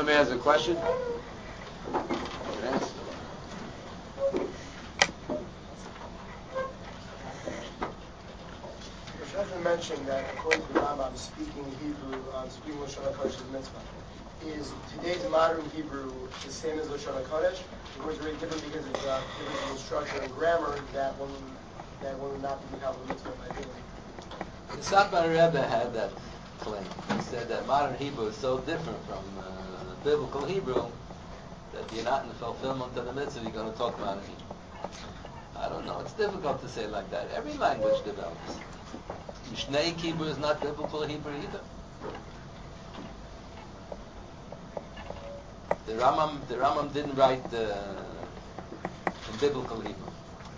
Somebody has a question? Shachar mentioned that according to the Rambam, speaking Hebrew, speaking Lashon HaKodesh is mitzvah. Is today's modern Hebrew the same as Lashon HaKodesh, or is it very different because of the difference in structure and grammar that one would not be become a mitzvah by doing? The Satmar Rebbe had that claim. He said that modern Hebrew is so different from biblical Hebrew that you're not in the fulfillment of the mitzvah, you're going to talk modern Hebrew. I don't know. It's difficult to say like that. Every language develops. Mishnaic Hebrew is not biblical Hebrew either. The Rambam didn't write in biblical Hebrew.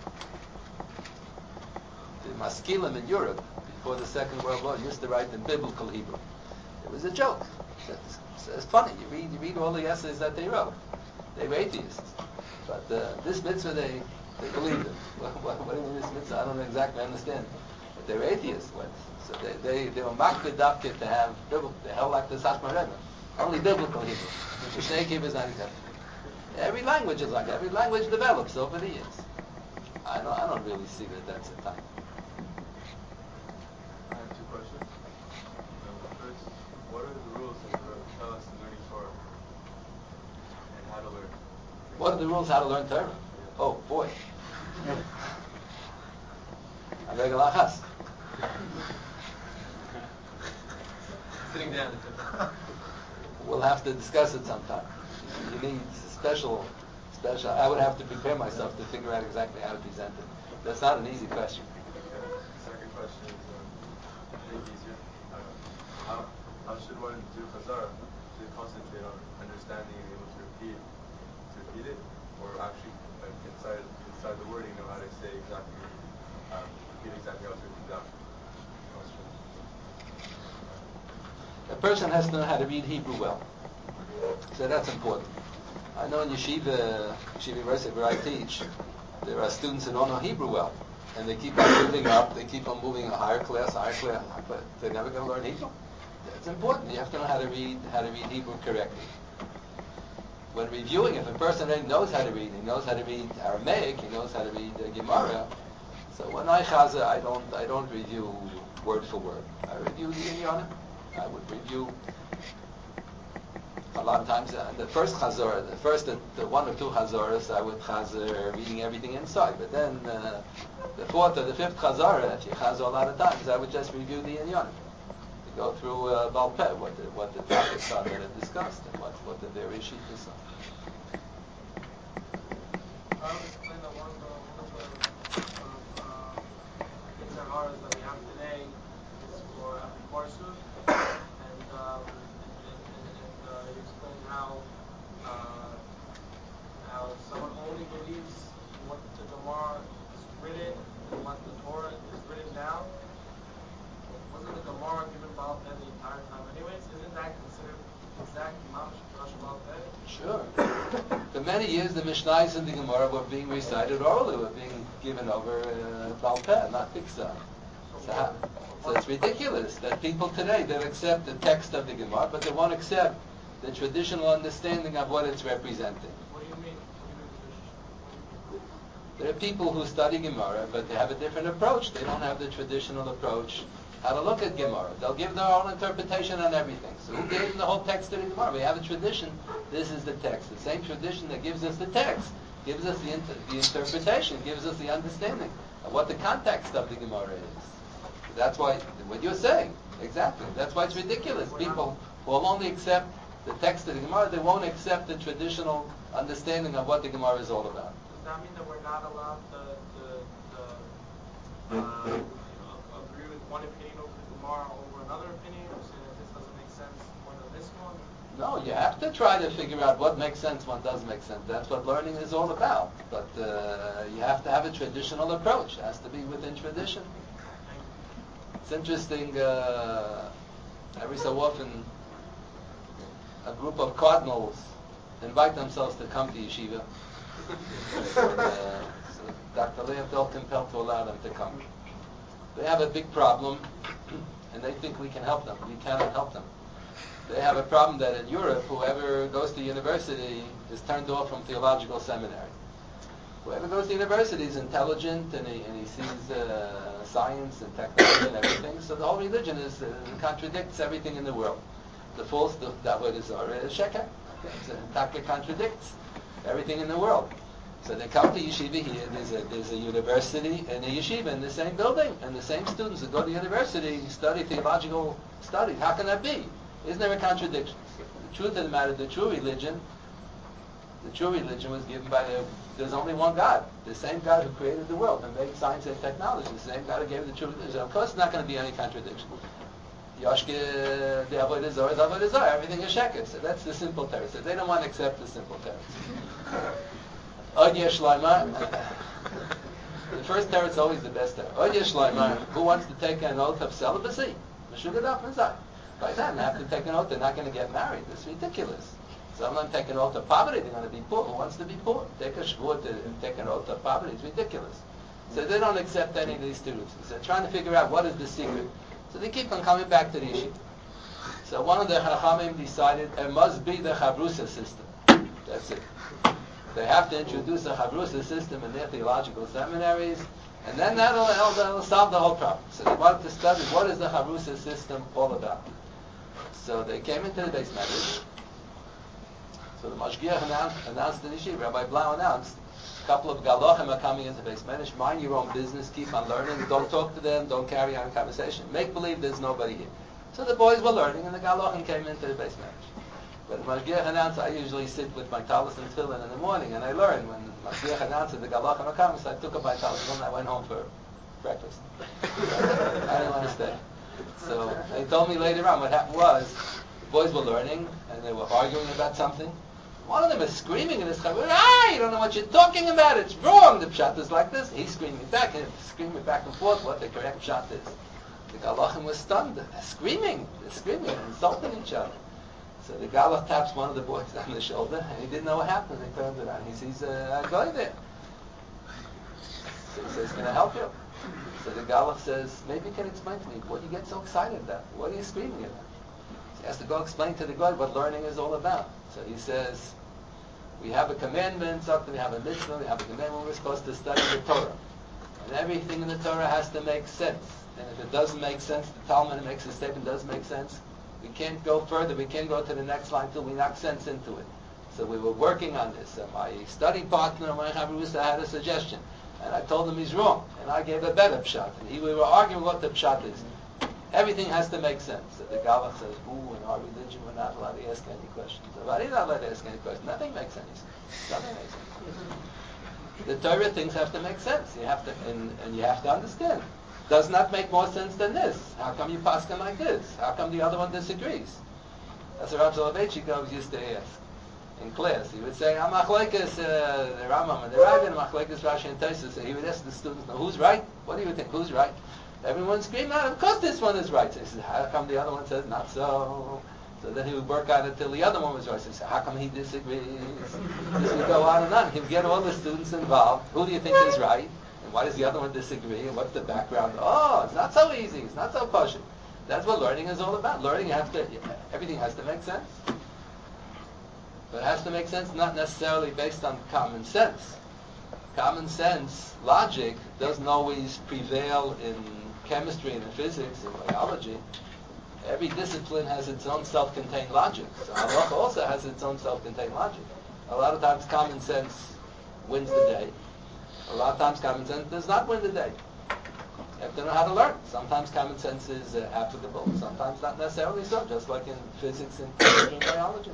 The Maskilim in Europe before the Second World War used to write in biblical Hebrew. It was a joke. It's funny. You read all the essays that they wrote. They were atheists, but this mitzvah they believed in. What do you mean this mitzvah? I don't exactly understand. But they were atheists. So they were makbedafkid to have biblical. They held like the Satmar Rebbe. Only biblical Hebrew. The Mishnaic Hebrew is not accepted. Every language is like that. Every language develops over the years. I don't really see that that's a time. I have two questions. First, what are the rules that you tell us in learning Torah and how to learn? What are the rules how to learn Torah? Oh boy. Sitting down. We'll have to discuss it sometime. You need special. I would have to prepare myself to figure out exactly how to present it. That's not an easy question. Second question is, I think easier. How should one do Chazara? Should they concentrate on understanding and able to repeat it, or actually inside the wording know how to say exactly, repeat exactly how it's written down? A person has to know how to read Hebrew well. So that's important. I know in Yeshiva University where I teach, there are students who don't know Hebrew well. And they keep on moving up, they keep on moving a higher class, but they're never going to learn Hebrew. That's important. You have to know how to read Hebrew correctly. When reviewing, if a person already knows how to read, he knows how to read Aramaic, he knows how to read Gemara. So when I chaza, I don't review word for word. I review the inyanim. I would review a lot of times the first chazor, the one or two chazoras, I would chazor reading everything inside. But then the fourth or the fifth chazor, if you chazor a lot of times, I would just review the inyanim. To go through Baal Peh, what the topics are that are discussed and what the various shittas are. I would explain that one of the Mitzvahs that we have today is for Parsut. And you explained how someone only believes what the Gemara is written and what the Torah is written down. Wasn't the Gemara given Baal Peh the entire time anyways? Isn't that considered exact Mamash Drash Baal Peh? Sure. For many years the Mishnayos and the Gemara were being recited orally, were being given over Baal Peh, not Biksa. So it's ridiculous that people today, they'll accept the text of the Gemara, but they won't accept the traditional understanding of what it's representing. What do you mean? There are people who study Gemara, but they have a different approach. They don't have the traditional approach how to look at Gemara. They'll give their own interpretation on everything. So who gave them the whole text of the Gemara? We have a tradition. This is the text. The same tradition that gives us the text gives us the interpretation, gives us the understanding of what the context of the Gemara is. That's why, what you're saying, exactly. That's why it's ridiculous. People who will only accept the text of the Gemara, they won't accept the traditional understanding of what the Gemara is all about. Does that mean that we're not allowed to agree with one opinion over the Gemara over another opinion, or say that this doesn't make sense more than this one? No, you have to try to figure out what makes sense, what doesn't make sense. That's what learning is all about. But you have to have a traditional approach. It has to be within tradition. It's interesting, every so often a group of cardinals invite themselves to come to yeshiva. So Dr. Leah felt compelled to allow them to come. They have a big problem, and they think we can help them. We cannot help them. They have a problem that in Europe, whoever goes to university is turned off from theological seminary. Whoever goes to university is intelligent and he sees science and technology and everything. So the whole religion contradicts everything in the world. The false, the Avodah Zarah is Sheker. It contradicts everything in the world. So they come to yeshiva here. There's a university and a yeshiva in the same building, and the same students that go to university study theological studies. How can that be? Isn't there a contradiction? The truth of the matter, the true religion was given by there's only one God. The same God who created the world and made science and technology. The same God who gave the true religion. Of course, it's not going to be any contradiction. Yoshke, the Avodah Zarah is Avodah Zarah. Everything is Sheker. So that's the simple teretz. So they don't want to accept the simple teretz. Od Yesh Laimar. The first teretz is always the best teretz. Od Yesh Laimar. Who wants to take an oath of celibacy? Meshugadaf Mizai. By then, they have to take an oath. They're not going to get married. It's ridiculous. Some of them take an oath of poverty. They're going to be poor. Who wants to be poor? Take a shvur to take an oath of poverty. It's ridiculous. So they don't accept any of these students. So they're trying to figure out what is the secret. So they keep on coming back to the issue. So one of the Chachamim decided it must be the Chavrusa system. That's it. They have to introduce a Chavrusa system in their theological seminaries, and then that'll solve the whole problem. So they wanted to study what is the Chavrusa system all about. So they came into the base medrash. So the Mashgiach announced the yeshiva. Rabbi Blau announced a couple of Galachim are coming into the base medrash. Mind your own business. Keep on learning. Don't talk to them. Don't carry on conversation. Make believe there's nobody here. So the boys were learning, and the Galachim came into the base medrash. But the Mashgiach announced, I usually sit with my talis and tefillin in the morning, and I learn. When the Mashgiach announced that the Galachim are coming, so I took up my talis and I went home for breakfast. I didn't want to stay. So they told me later on what happened was, the boys were learning, and they were arguing about something. One of them is screaming in his chavur, you don't know what you're talking about, it's wrong, the pshat is like this. He's screaming back and forth what the correct pshat is. The Galachim was stunned. They're screaming and insulting each other. So the Galach taps one of the boys on the shoulder, and he didn't know what happened. He turns around, he sees a guy there. So he says, can I help you? So the Galach says, maybe you can explain to me, what do you get so excited about? What are you screaming about? So he has to go explain to the guy what learning is all about. So he says, we have a commandment, we have a mitzvah, we have a commandment, we're supposed to study the Torah. And everything in the Torah has to make sense. And if it doesn't make sense, the Talmud makes a statement doesn't make sense, we can't go further, we can't go to the next line until we knock sense into it. So we were working on this. My study partner, my Chavrusa, had a suggestion. And I told him he's wrong. And I gave a better pshat. And we were arguing what the pshat is. Everything has to make sense. So the Galach says, in our religion we're not allowed to ask any questions. Why are you not allowed to ask any questions? Nothing makes any sense. Nothing makes sense. The Torah things have to make sense. You have to, and you have to understand. Does not make more sense than this. How come you paskin like this? How come the other one disagrees? That's what Rav Soloveitchik used to ask in class. He would say, I'm machlekes the Rambam and the Rav, and machlekes Rashi and Tosfos. So he would ask the students, who's right? What do you think? Who's right? Everyone screamed out, of course this one is right. So he said, how come the other one says not so? So then he would work out until the other one was right. So he said, how come he disagrees? This would go on and on. He would get all the students involved. Who do you think is right? And why does the other one disagree? And what's the background? Oh, it's not so easy. It's not so posh. That's what learning is all about. Learning everything has to make sense. But it has to make sense not necessarily based on common sense. Common sense, logic, doesn't always prevail in chemistry and in physics and biology. Every discipline has its own self-contained logic. So halacha also has its own self-contained logic. A lot of times common sense wins the day. A lot of times common sense does not win the day. You have to know how to learn. Sometimes common sense is applicable. Sometimes not necessarily so, just like in physics and chemistry and biology.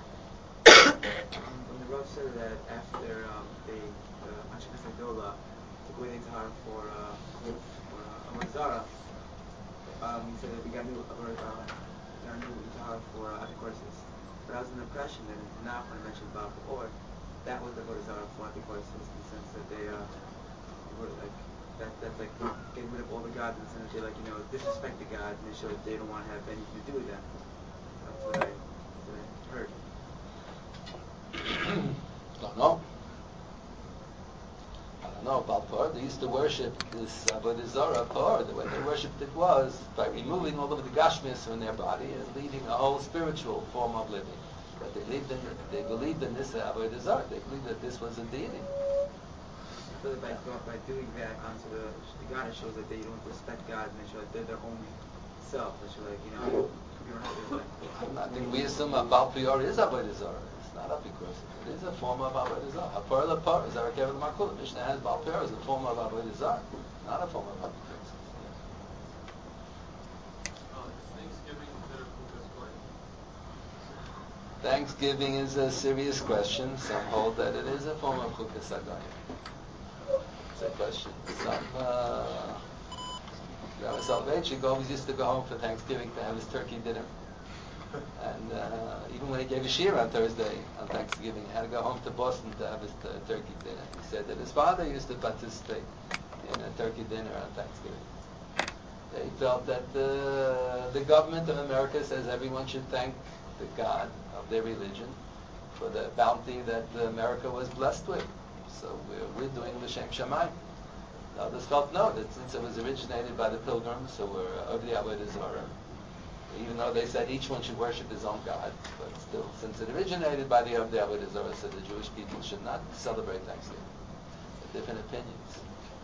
When the Rav said that after they Anshe Gedola took away the Tahara for Avodah Zarah, he said that we got new Tahara for Apikoris. But I was under the impression that in Tanakh, when I mentioned Baal Peor, that was the Avodah Zarah for Apikoris, in the sense that they were like that's like getting rid of all the gods in the sense that they disrespect the gods and they show that they don't want to have anything to do with them. That's what I heard. I don't know. Baal Peor, they used to worshipped this Avodah Zarah Par, the way they worshipped it was by removing all of the gashmis from their body and leading a whole spiritual form of living. But they believed in this Avodah Zarah. They believed that this was a deity. I feel like by doing that onto the God, it shows that they don't respect God and they show that they're their own self. They show like, you don't have to like. I think we assume a Baal Peor is Avodah Zarah. It's not a because it is a form of Avodah Zarah. Hapar Lapar is our Kevin Makul. Mishnah has Baal Peor is a form of Avodah Zarah, not a form of Avodah Zarah. Thanksgiving is a serious question. Some hold that it is a form of Chukas Hagayim. It's a question. Some Rabbi Soloveitchik always used to go home for Thanksgiving to have his turkey dinner. And even when he gave a shiur on Thursday, on Thanksgiving, he had to go home to Boston to have his turkey dinner. He said that his father used to participate in a turkey dinner on Thanksgiving. They felt that the government of America says everyone should thank the God of their religion for the bounty that America was blessed with. So we're doing L'Shem Shamayim. Others felt no, that since it was originated by the pilgrims who were of the Avodah Zarah, even though they said each one should worship his own God, but still, since it originated by the Avodah Zarah, so the Jewish people should not celebrate Thanksgiving. Different opinions.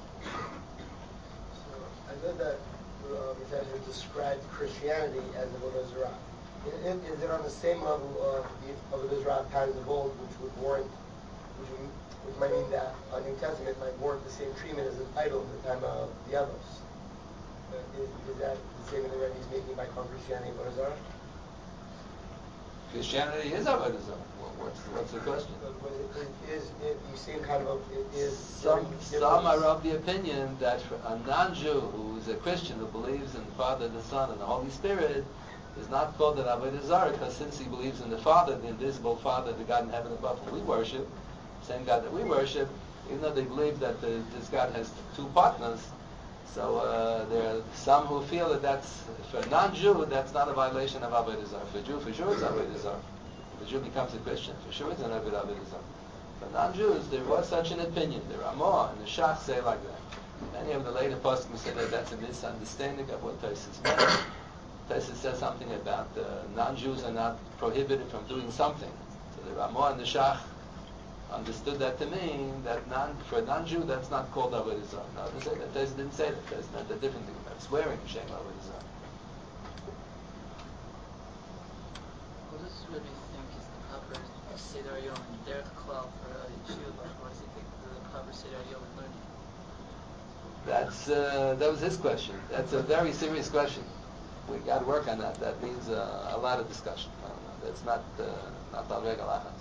So I read that Mithaniel described Christianity as Avodah Zarah. Is it on the same level of the Avodah Zarah patterns of old, which might mean that a New Testament might warrant the same treatment as an idol in the time of the others? Is that the same in the way he's making by calling Christianity Avodah Zarah? Christianity is Avodah Zarah. What's the question? Is it the same kind of Some are of the opinion that a non-Jew who is a Christian who believes in the Father, the Son, and the Holy Spirit is not called an Avodah Zarah because since he believes in the Father, the invisible Father, the God in heaven above whom we worship, same God that we worship, even though they believe that this God has two partners, so there are some who feel that that's, for a non-Jew, that's not a violation of Avodah Zarah. For a Jew, for sure it's Avodah Zarah. If a Jew becomes a Christian, for sure it's an Avodah Zarah. For non-Jews, there was such an opinion. The Ramah and the Shach say like that. Many of the later poskim say that that's a misunderstanding of what Tosfos meant. Tosfos says something about non-Jews are not prohibited from doing something. So the Ramah and the Shach understood that to mean that for a non-Jew that's not called Avodah Zarah. No, they say that. Tosfos didn't say that. Tosfos meant a different thing about swearing Shem Avodah Zarah. What does Rabbi think is the proper Seder Yom and Derech Klal for a yeshiva? What does he think the proper Seder Yom and learning? That was his question. That's a very serious question. We got to work on that. That means a lot of discussion. That's not al regel achas.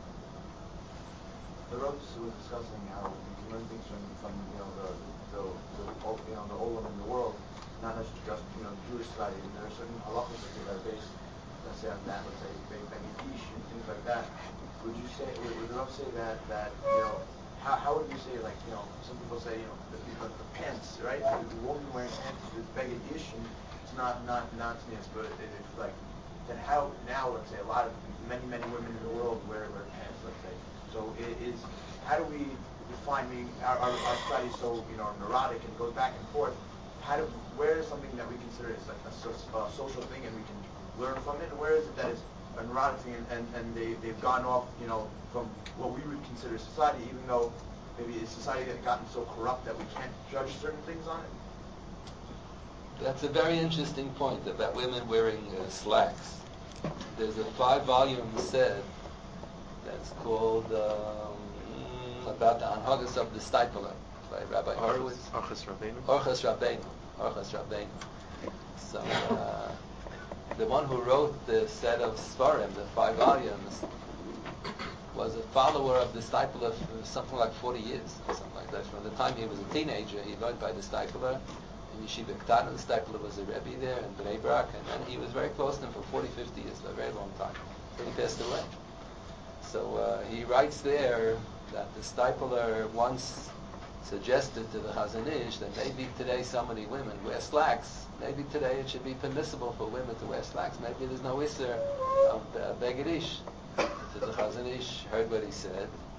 The Rebbe was discussing how we can learn things from the old in the world, not necessarily just Jewish society. And there are certain halachos that are based, let's say on that, let's say Begish and things like that. Would the Rebbe say that how would you say some people say the pants, right? The woman wearing pants is Begish and it's not tznius, but it's like then how now let's say many women in the world wear pants, let's say. So how do we define? Our society is so neurotic and goes back and forth. Where is something that we consider is like a social thing and we can learn from it, and where is it that is a neurotic thing and they've gone off from what we would consider society, even though maybe it's society that gotten so corrupt that we can't judge certain things on it? That's a very interesting point about women wearing slacks. There's a 5-volume set that's called about the Anhagas of the Stipler by Rabbi Horowitz. Orchos Rabbeinu. Orchos Rabbeinu. So the one who wrote the set of Svarim, the 5 volumes, was a follower of the Stipler for something like 40 years, or something like that. From the time he was a teenager, he learned by the Stipler. In Yeshiva Ketana, the Stipler was a Rebbe there in Bnei Brak, and then he was very close to him for 40, 50 years, for a very long time. Then he passed away. So he writes there that the Stipler once suggested to the Chazon Ish that maybe today so many women wear slacks. Maybe today it should be permissible for women to wear slacks. Maybe there's no Isser of Beged Ish. So the Chazon Ish heard what he said,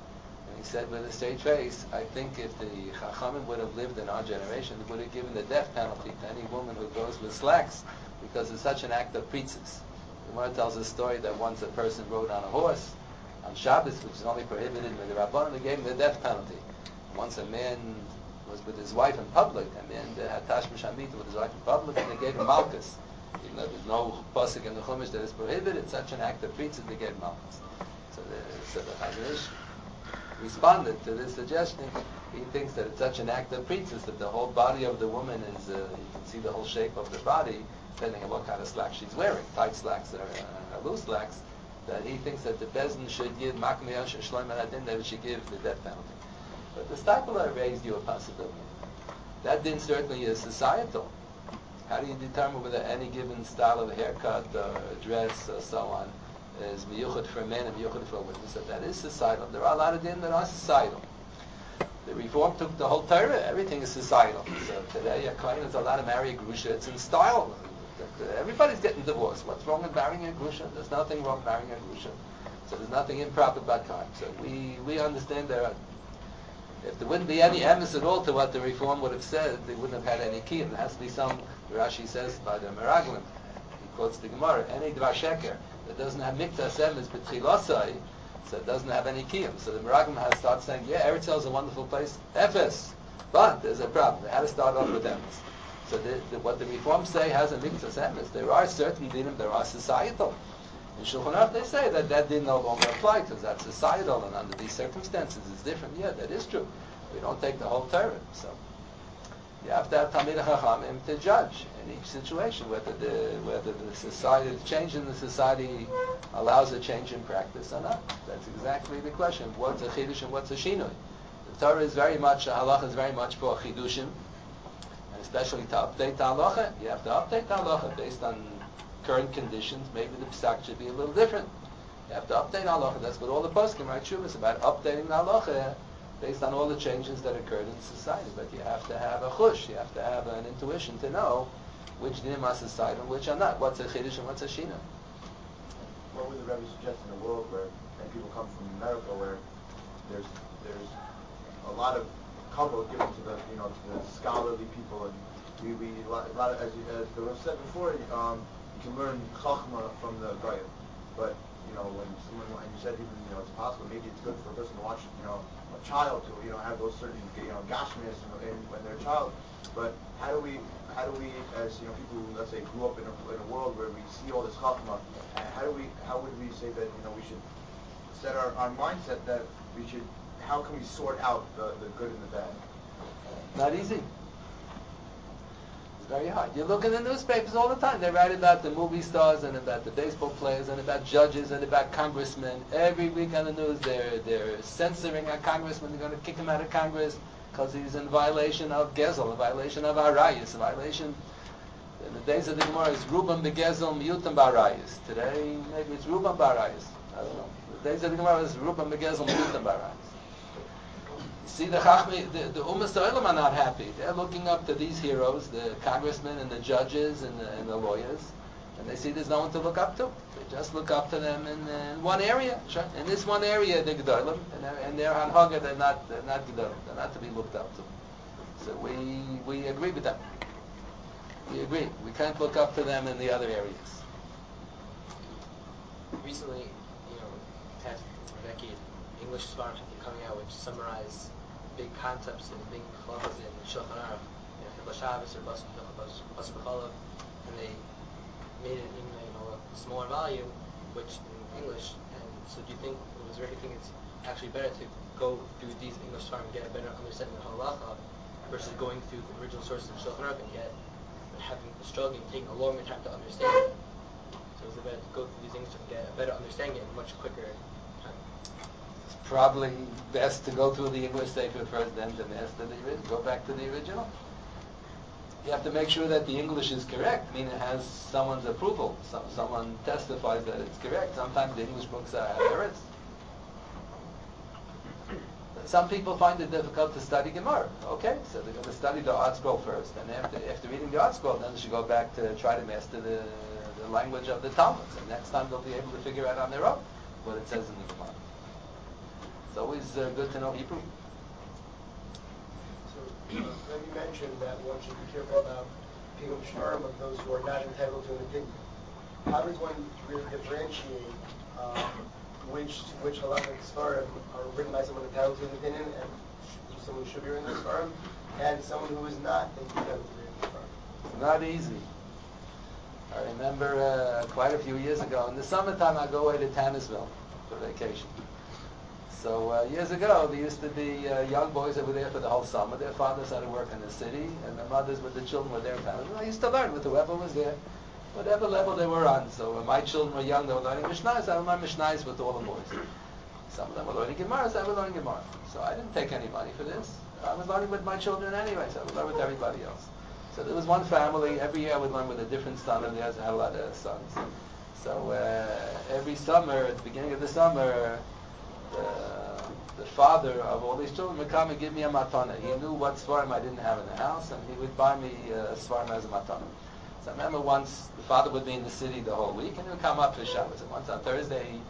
And he said with a straight face, I think if the Chachamim would have lived in our generation, they would have given the death penalty to any woman who goes with slacks because it's such an act of pretzes. The Gemara tells a story that once a person rode on a horse on Shabbos, which is only prohibited with the Rabbanan, they gave him the death penalty. Once a man was with his wife in public, a man had Tashmish Hamita with his wife in public, and they gave him Malkus. Even though there's no pasuk in the Chumash that is prohibited, it's such an act of pretzes, they gave him Malkus. So the Chazon Ish responded to this suggestion. He thinks that it's such an act of pretzes that the whole body of the woman is, you can see the whole shape of the body, depending on what kind of slacks she's wearing, tight slacks or loose slacks, that he thinks that the Bezdin should give Makmiyash or Shloim al-Adin, that it should give the death penalty. But the Stipler raised you a possibility. That din certainly is societal. How do you determine whether any given style of haircut or dress or so on is miyuchad for men and miyuchad for women? So that is societal. There are a lot of din that are societal. The Reform took the whole Torah. Everything is societal. So today, a Kohen is allowed to marry a grusha. It's in style. Everybody's getting divorced. What's wrong with marrying a grusha? There's nothing wrong with marrying a grusha. So there's nothing improper about time. So we understand there are, if there wouldn't be any emes at all to what the Reform would have said, they wouldn't have had any kiyum. There has to be some, Rashi says by the Meraglim, he quotes the Gemara, any dvar sheker that doesn't have miktas emes b'tchilosai, so it doesn't have any kiyum. So the Meraglim has to start saying, yeah, Eretz Yisrael is a wonderful place, Ephes, but there's a problem. They had to start off with emes. So what the Reform say has a miktas emes. There are certain dinim that are societal. In Shulchan Aruch they say that din no longer apply because that's societal, and under these circumstances it's different. Yeah, that is true. We don't take the whole Torah. So you have to have Talmidei Chachamim to judge in each situation whether the society, the change in the society allows a change in practice or not. That's exactly the question. What's a chidush and what's a shinui? The Torah is very much, halacha is very much for chidushim, and especially to update the halacha. You have to update the halacha based on current conditions. Maybe the psak should be a little different. You have to update halacha. That's what all the poskim write shuvas about, updating the halacha based on all the changes that occurred in society. But you have to have a chush. You have to have an intuition to know which dinim are societal and which are not. What's a chiddush and what's a shina? What would the Rebbe suggest in a world where many people come from America, where there's a lot of kavod given to the to the scholarly people, and we a lot of, as the Rebbe said before, you can learn chachma from the goyim, but when you said even it's possible, maybe it's good for a person to watch a child to have those certain gashmis when they're a child. But how do we as people who, let's say, grew up in a world where we see all this chachma, how would we say that we should set our mindset that we should, how can we sort out the good and the bad? Not easy. Very hard. You look in the newspapers all the time. They write about the movie stars and about the baseball players and about judges and about congressmen. Every week on the news, they're censoring a congressman. They're going to kick him out of Congress because he's in violation of Gezel, a violation of Arayis, a violation. In the days of the Gemara, it's Rubam beGezel, Miyutam b'Arayis. Today, maybe it's Rubam b'Arayis. I don't know. The days of the Gemara is Rubam beGezel, Miyutam b'Arayis. See, the Ummah Olam are not happy. They're looking up to these heroes, the congressmen and the judges and the lawyers, and they see there's no one to look up to. They just look up to them in one area. In this one area, they're Gedolim, and they're Hanhaga, they're not Gedolim. They're not to be looked up to. So we agree with them. We agree. We can't look up to them in the other areas. Recently, past decade, English Svarim have been coming out which summarize big concepts and big halachas in Shulchan Aruch, Hilchos Shabbos or Bas B'Chalav, and they made it in a smaller volume, which in English. And so, do you think it's actually better to go through these English Svarim and get a better understanding of halacha versus going through the original sources of Shulchan Aruch and struggling, taking a longer time to understand it? So, is it better to go through these English and get a better understanding in a much quicker time? Probably best to go through the English Sefer first, then to master go back to the original. You have to make sure that the English is correct, meaning it has someone's approval. Someone testifies that it's correct. Sometimes the English books have errors. Some people find it difficult to study Gemara. Okay, so they're going to study the Art Scroll first, and after reading the Art Scroll, then they should go back to try to master the language of the Talmud. And next time they'll be able to figure out on their own what it says in the Gemara. It's always good to know Hebrew. So, let me mention that one should be careful about pigum shmarim of those who are not entitled to an opinion. How does one really differentiate which halachic svarim are written by someone entitled to an opinion and someone who should be written the svarim, and someone who is not entitled to read the svarim? It's not easy. I remember quite a few years ago, in the summertime, I'd go away to Tannersville for vacation. So years ago, there used to be young boys that were there for the whole summer. Their fathers had to work in the city, and the mothers with the children were there in Tannersville. I used to learn with whoever was there, whatever level they were on. So when my children were young, they were learning Mishnayos. I would learn Mishnayos with all the boys. Some of them were learning Gemara, so I would learn Gemara. So I didn't take any money for this. I was learning with my children anyway, so I would learn with everybody else. So there was one family, every year I would learn with a different son of theirs. I had a lot of sons. So every summer, at the beginning of the summer, the father of all these children would come and give me a matana. He knew what svarim I didn't have in the house, and he would buy me svarim as a matana. So I remember once the father would be in the city the whole week, and he would come up for Shabbos. And once on Thursday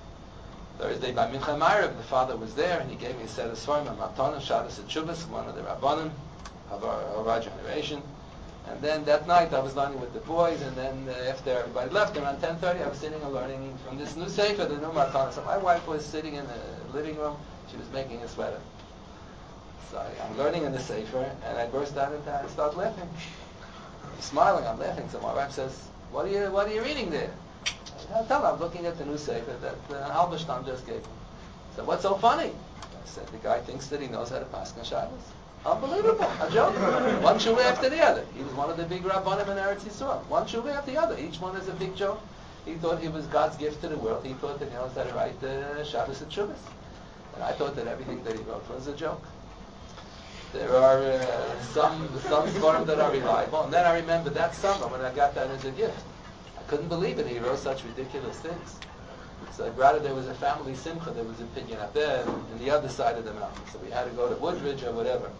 by Mincha Ma'ariv, the father was there, and he gave me a set of svarim, a matana, Shabbos at Shuvas, one of the Rabbanim of our generation. And then that night I was learning with the boys, and then after everybody left, around 10:30, I was sitting and learning from this new sefer, the new matana. So my wife was sitting in the living room. She was making a sweater. So I'm learning in the sefer, and I burst out and I start laughing. I'm smiling, I'm laughing. So my wife says, "What are you reading there?" I tell her I'm looking at the new sefer that Halberstam just gave me. So what's so funny? I said, the guy thinks that he knows how to pass Shabbos. Unbelievable, a joke. One shuvah after the other. He was one of the big rabbanim in Eretz Yisrael. One shuvah after the other. Each one is a big joke. He thought he was God's gift to the world. He thought that he knows how to write Shabbos and Shuvahs. And I thought that everything that he wrote was a joke. There are some svarim that are reliable. And then I remember that summer when I got that as a gift. I couldn't believe it. He wrote such ridiculous things. So I brought it. There was a family simcha. There was a pidyon up there on the other side of the mountain. So we had to go to Woodridge or whatever.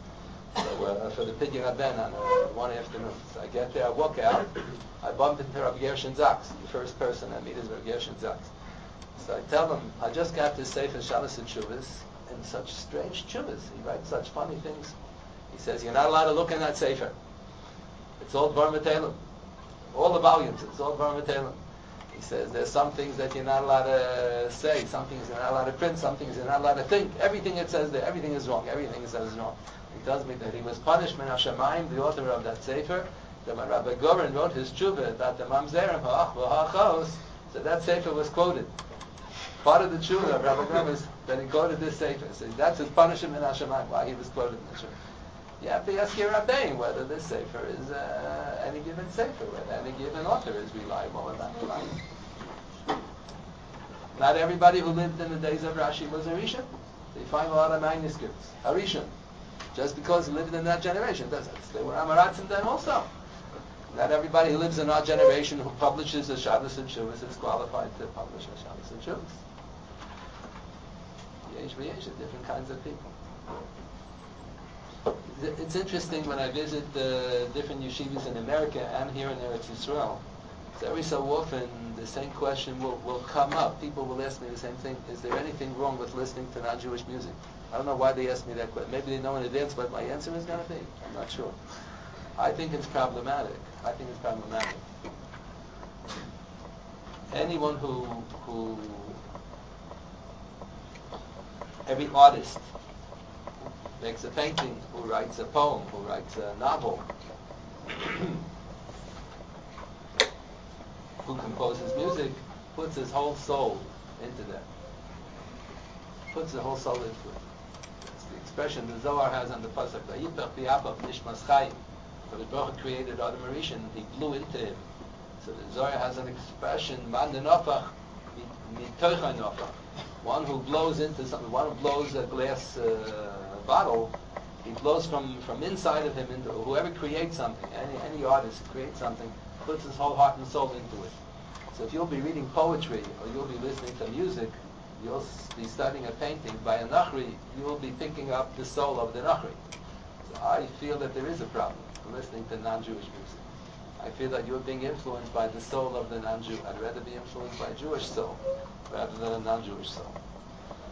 So for the pidyon aben on one afternoon. So I get there. I walk out. I bump into Rabbi Gershon Zaks. The first person I meet is Rabbi Gershon Zaks. So I tell him, I just got this sefer Shabbos and Shuvas, and such strange Shuvas. He writes such funny things. He says, you're not allowed to look in that sefer. It's all Dvar Metelim. All the volumes, it's all Dvar Metelim. He says, there's some things that you're not allowed to say, some things you're not allowed to print, some things you're not allowed to think. Everything it says there, everything is wrong. Everything it says is wrong. He tells me that he was punished, Min HaShamayim, the author of that sefer, that when Rabbi Goren wrote his tshuva about the mamzerim, ha'ach v'ha'achos, so that sefer was quoted. Part of the tshuva of Rabbi Goren is that he quoted this sefer. So that's his punishment in HaShamayim, why he was quoted in the tshuva. You have to ask your Rabbein whether this sefer is any given sefer, whether any given author is reliable or not reliable. Not everybody who lived in the days of Rashi was a Rishon. They find a lot of manuscripts. A Rishon. Just because he lived in that generation doesn't. They were Amaratzim then also. Not everybody who lives in our generation who publishes a Shabbos and Shuvas is qualified to publish a Shabbos and Shuvas. Yesh v'yesh, different kinds of people. It's interesting when I visit different yeshivas in America and here in Eretz Yisrael. So every so often the same question will come up. People will ask me the same thing. Is there anything wrong with listening to non-Jewish music? I don't know why they ask me that question. Maybe they know in advance what my answer is going to be. I'm not sure. I think it's problematic. Anyone who every artist makes a painting, who writes a poem, who writes a novel, who composes music, puts his whole soul into that. Puts the whole soul into it. That's the expression the Zohar has on the pasuk. Vayipach b'yapav nishmas chayim. When the Baruch created Adam Rishon, he blew into him. So the Zohar has an expression, man denofach mitoichay nofach. One who blows into something, one who blows a glass bottle, he blows from inside of him into whoever creates something. Any artist who creates something puts his whole heart and soul into it. So if you'll be reading poetry or you'll be listening to music, you'll be studying a painting by a Nachri, you will be picking up the soul of the Nachri. So I feel that there is a problem listening to non-Jewish music. I feel that you're being influenced by the soul of the non-Jew. I'd rather be influenced by a Jewish soul rather than a non-Jewish soul.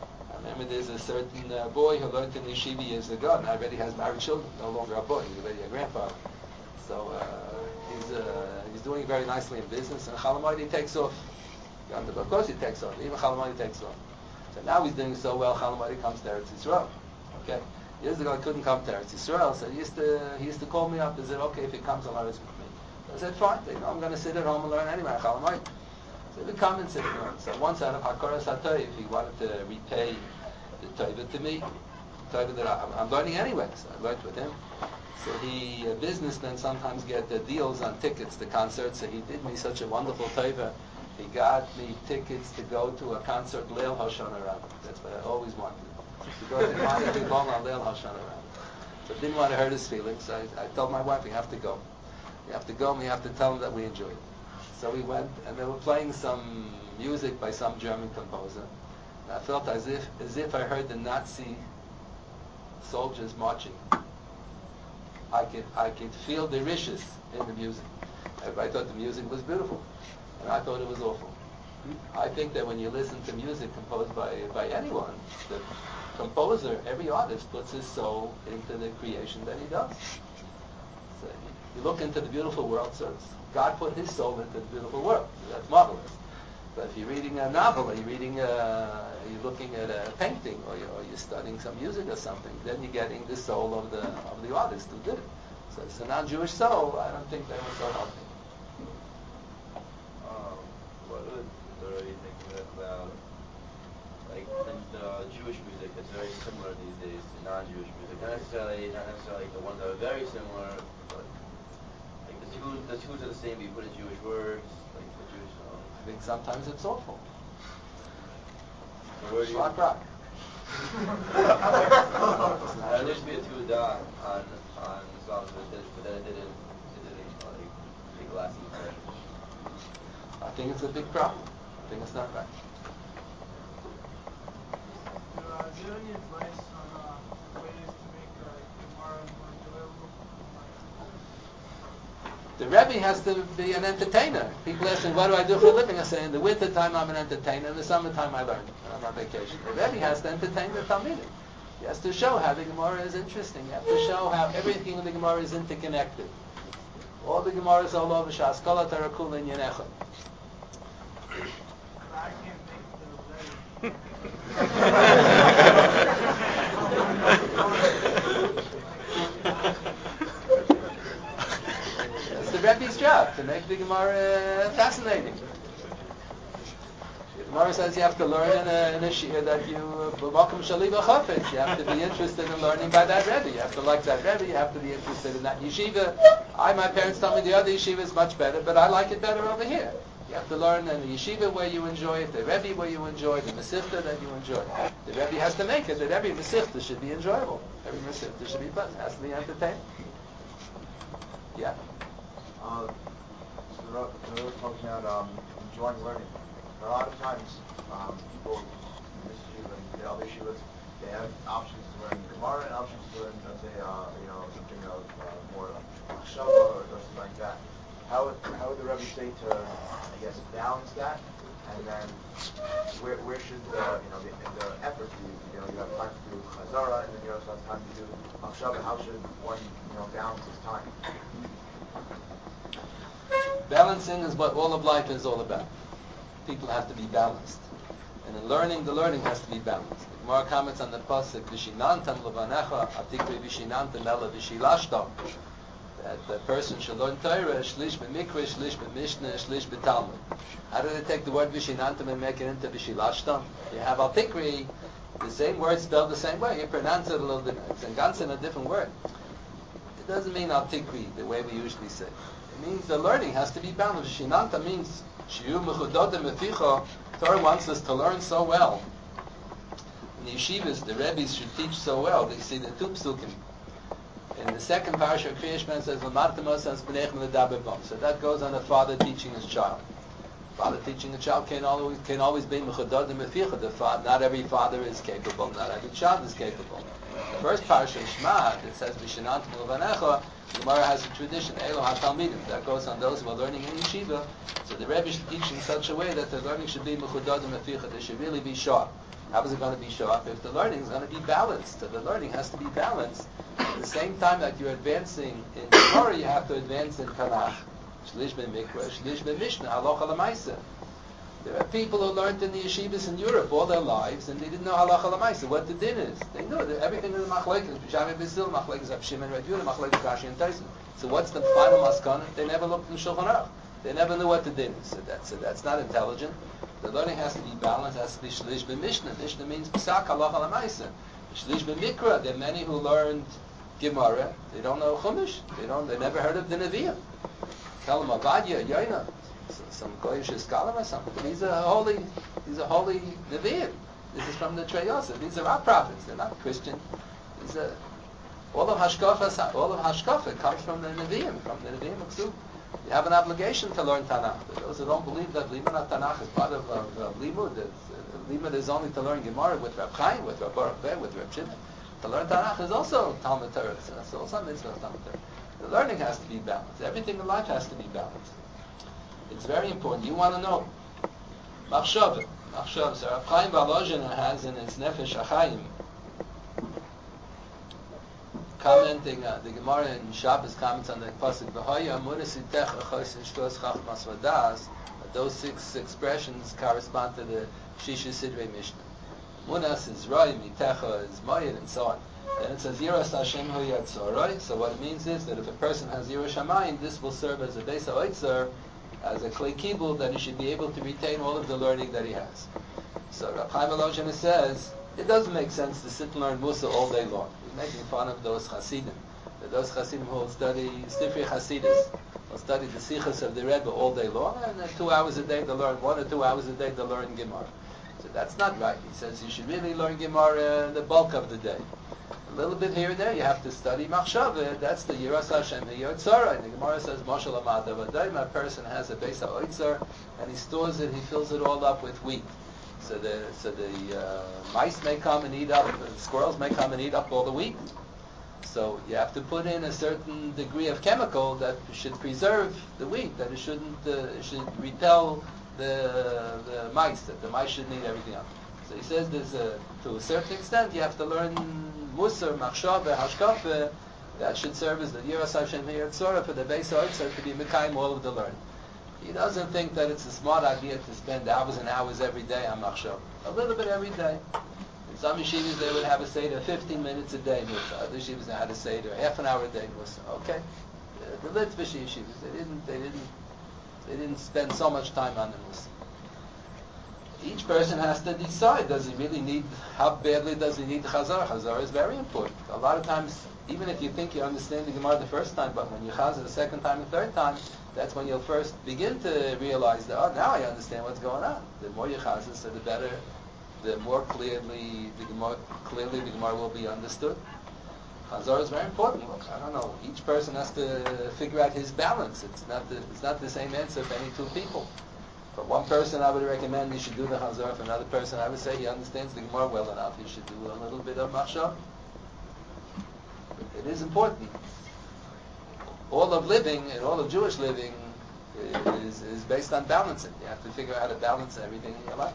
Remember, there's a certain boy who learned in yeshiva years ago, and already has married children. No longer a boy; he's already a grandfather. So he's doing very nicely in business, and Chalamoid takes off. Of course, he takes off. Even Chalamoid takes off. So now he's doing so well. Chalamoid comes to Eretz Yisrael. Okay, years ago I couldn't come to Eretz Yisrael, so he used to call me up and said, "Okay, if he comes, I'll learn with me." I said, "Fine. I'm going to sit at home and learn anyway." Chalamoid. So he would come and sit and learn. So once out of Hakoras HaToiv, he wanted to repay the Toiva to me, Toiva that I'm learning anyway. So I learned with him. So he, businessmen sometimes get the deals on tickets to concerts. So he did me such a wonderful Toiva. He got me tickets to go to a concert, Leil Hoshana Rabbah. That's what I always wanted. To go to Monday Bom on Leil Hoshana Rabbah. So I didn't want to hurt his feelings. So I told my wife, we have to go. We have to go and we have to tell him that we enjoyed it. So we went, and they were playing some music by some German composer. And I felt as if I heard the Nazi soldiers marching. I could feel the rishes in the music. I thought the music was beautiful, and I thought it was awful. I think that when you listen to music composed by anyone, the composer, every artist puts his soul into the creation that he does. So you look into the beautiful world, so God put his soul into the beautiful world. That's marvelous. But if you're reading a novel, or you're looking at a painting, or you're studying some music or something, then you're getting the soul of the artist who did it. So it's a non-Jewish soul. I don't think that was so healthy. What would Torah you think about, like, the Jewish music that's very similar these days to non-Jewish music? Not necessarily like the ones that are very similar, but like the tunes are the same, but you put in Jewish words, like the Jewish songs. I think sometimes it's awful. So where do you... Rock. There used to be a two-dot on the songs, but then it didn't like make a lasting impression. I think it's a big problem. I think it's not right. Do you have any advice on ways to make Gemara more enjoyable? The Rebbe has to be an entertainer. People ask me, what do I do for a living? I say, in the winter time I'm an entertainer, in the summertime I learn. I'm on vacation. The Rebbe has to entertain the Talmidim. He has to show how the Gemara is interesting. He has to show how everything in the Gemara is interconnected. All the Gemaras all over Shas, Kol HaTorah Kula in Yenechot. I can't make the It's the Rebbe's job to make the Gemara fascinating. The Gemara says you have to learn in a shir that you b'makom shaliva chafetz. You have to be interested in learning by that Rebbe. You have to like that Rebbe. You have to be interested in that yeshiva. My parents tell me the other yeshiva is much better, but I like it better over here. You have to learn in the yeshiva where you enjoy it, the Rebbe where you enjoy it, the Masechta that you enjoy. The Rebbe has to make it. The Rebbe Masechta should be enjoyable. Every Masechta should be pleasant. It has to be entertaining. Yeah. So we're talking about enjoying learning. A lot of times, people in this yeshiva and the other yeshivas, they have options to learn Gemara and options to learn, let's say, something of more Shava or something like that. How would the Rebbe say to, I guess, balance that? And then where should in the effort you have time to do Chazara and then you also have time to do Shava? How should one balance his time? Balancing is what all of life is all about. People have to be balanced. And in learning, the learning has to be balanced. The Gemara comments on the pasuk, Vishinantam levanecha, atikri vishinantam ela vishilashtam. That the person should learn Torah, shlish b'mikra, shlish b'mishnah, shlish b'talmud. How do they take the word vishinantam and make it into vishilashtam? You have al tikri, the same word spelled the same way. You pronounce it a little bit. It's in a different word. It doesn't mean al tikri the way we usually say. It means the learning has to be balanced. Vishinantam means shiur mechudotem meficha. Torah wants us to learn so well. In the yeshivas, the Rebbes should teach so well. They see the two psukim. In the second parasha, Kriya Shema says, so that goes on the father teaching his child. Father teaching a child can't always be mechadad and meficha. Not every father is capable. Not every child is capable. The first parsha Shema that says Vishanantam Levanecha, the Gemara has a tradition Elo HaTalmidim that goes on those who are learning in yeshiva. So the Rebbe should teach in such a way that the learning should be mechadad and meficha. They should really be sharp. How is it going to be sharp? If the learning is going to be balanced, so the learning has to be balanced. At the same time that you're advancing in Gemara, you have to advance in Tanakh. Shlish ben Mikra, Shlish ben Mishnah, Halacha L'Maisa. There are people who learned in the yeshivas in Europe all their lives, and they didn't know Halacha L'Maisa, what the din is. They knew that everything in the Machlekes, B'Shamei B'Sil, Machlekes Rav Shimon Rav Yehuda, Machlekes Rashi and Taisin. So what's the final maskana? They never looked in Shulchan Aruch. They never knew what the din is. So that's not intelligent. The learning has to be balanced, has to be Shlish ben Mishnah. Mishnah means Psak, Halacha L'Maisa. Shlish ben Mikra, there are many who learned Gemara, they don't know Chumash, they never heard of the Nevi'im. Tell them Avadia, Yaina, some Goyish scholar or something. These are holy Nevi'im. This is from the Treyasa. These are our prophets. They're not Christian. These are all of Hashkafa comes from the Nevi'im, Ksub. You have an obligation to learn Tanakh. Those who don't believe that Limud Tanakh is part of Limud, Limud is only to learn Gemara with Reb Chaim, with Reb Baruch Ber, with Reb Shimon. To learn Tanakh is also Talmud Torah. It's also mitzvah of Talmud Torah. The learning has to be balanced. Everything in life has to be balanced. It's very important. You want to know. Machshav. So Reb Chaim Volozhin has in his Nefesh HaChaim, commenting the Gemara in Shabbos comments on the pasuk V'haya Amunas Itecha Chosin Shtos Chachmas Vadas. Those 6 expressions correspond to the Shisha Sidrei Mishnah. Munas is Roy, Mitecha is Moyed, and so on. Then it says Yiras Hashem Hu Yatzoroi. So what it means is that if a person has Yiras Shamayim, this will serve as a Beis HaOitzer, as a Klei Kibul, that he should be able to retain all of the learning that he has. So Reb Chaim Volozhin says it doesn't make sense to sit and learn Musa all day long. He's making fun of those Hasidim. Those Hasidim who will study Sifrei Hasidus, will study the Sichos of the Rebbe all day long, and 2 hours a day to learn, 1 or 2 hours a day to learn Gemara. So that's not right. He says you should really learn Gemara the bulk of the day. A little bit here and there, you have to study Machshavah. That's the Yiras Hashem Yotzara. And the Gemara says, Moshel Amad Avadayim, a person has a Beis HaOitzer, and he stores it, he fills it all up with wheat. So the mice may come and eat up, the squirrels may come and eat up all the wheat. So you have to put in a certain degree of chemical that should preserve the wheat, that it should repel the mice, that the mice shouldn't eat everything up. So he says to a certain extent you have to learn Musar, Machshavah, Hashkafa, that should serve as the Yiras Hashem Yetzorah for the Beis HaOitzer to be Mekayim all of the learning. He doesn't think that it's a smart idea to spend hours and hours every day on Machshavah. A little bit every day. In some yeshivas they would have a seder 15 minutes a day Musa. Other yeshivas they had a seder half an hour a day Musa. Okay. The Litvish yeshivas, they didn't spend so much time on the Musa. Each person has to decide, does he really need, how badly does he need the Chazar? Chazar is very important. A lot of times, even if you think you understand the Gemara the first time, but when you Chazar the second time and third time, that's when you'll first begin to realize that, now I understand what's going on. The more you Chazar, so the better, the more clearly the Gemara will be understood. Chazar is very important. Look, I don't know, each person has to figure out his balance. It's not the same answer for any 2 people. For one person, I would recommend you should do the Chazar. For another person, I would say he understands the Gemara well enough. You should do a little bit of Machshav. It is important. All of living and all of Jewish living is based on balancing. You have to figure out how to balance everything in your life.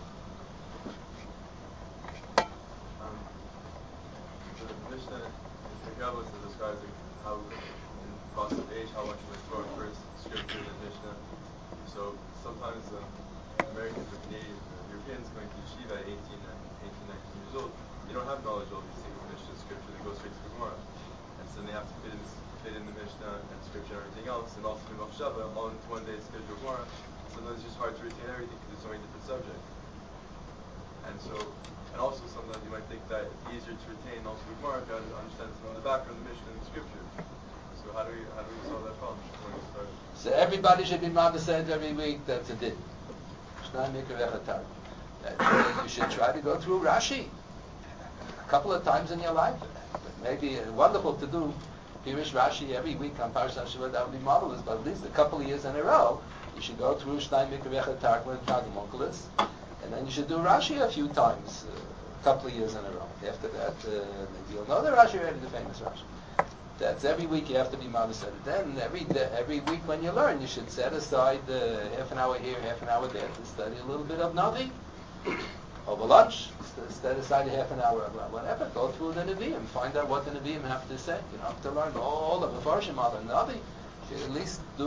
The Mishnah in Kabbalah describes how, in process of age, how much we explore first scripture and Mishnah. So sometimes Americans or Canadians, Europeans going to yeshiva at 18, 19 years old, they don't have knowledge of all these things in Mishnah scripture. They go straight to the Gemara, and so they have to fit in the Mishnah and scripture and everything else, and also do Machshavah all into one day schedule Gemara. Sometimes it's just hard to retain everything because there's so many different subjects. And also sometimes you might think that it's easier to retain also the Gemara if you understand some of the background of the Mishnah and the scripture. So how do we solve that problem when we start? So everybody should be mabased every week. That's a din. You should try to go through Rashi a couple of times in your life. Maybe wonderful to do Pirish Rashi every week on Parashat Shabbat. That would be marvelous. But at least a couple of years in a row, You should go through Shnai Mikra Targum and Targum Onkelos, and then you should do Rashi a few times, a couple of years in a row. After that, maybe you'll know the Rashi already, the famous Rashi. That's every week you have to be Mavased. Then every week when you learn, you should set aside half an hour here, half an hour there to study a little bit of Navi. Over lunch, set aside a half an hour of whatever. Go through the Nevi'im, find out what the Nevi'im have to say. You don't have to learn all of the Farshim of the Navi. You should at least do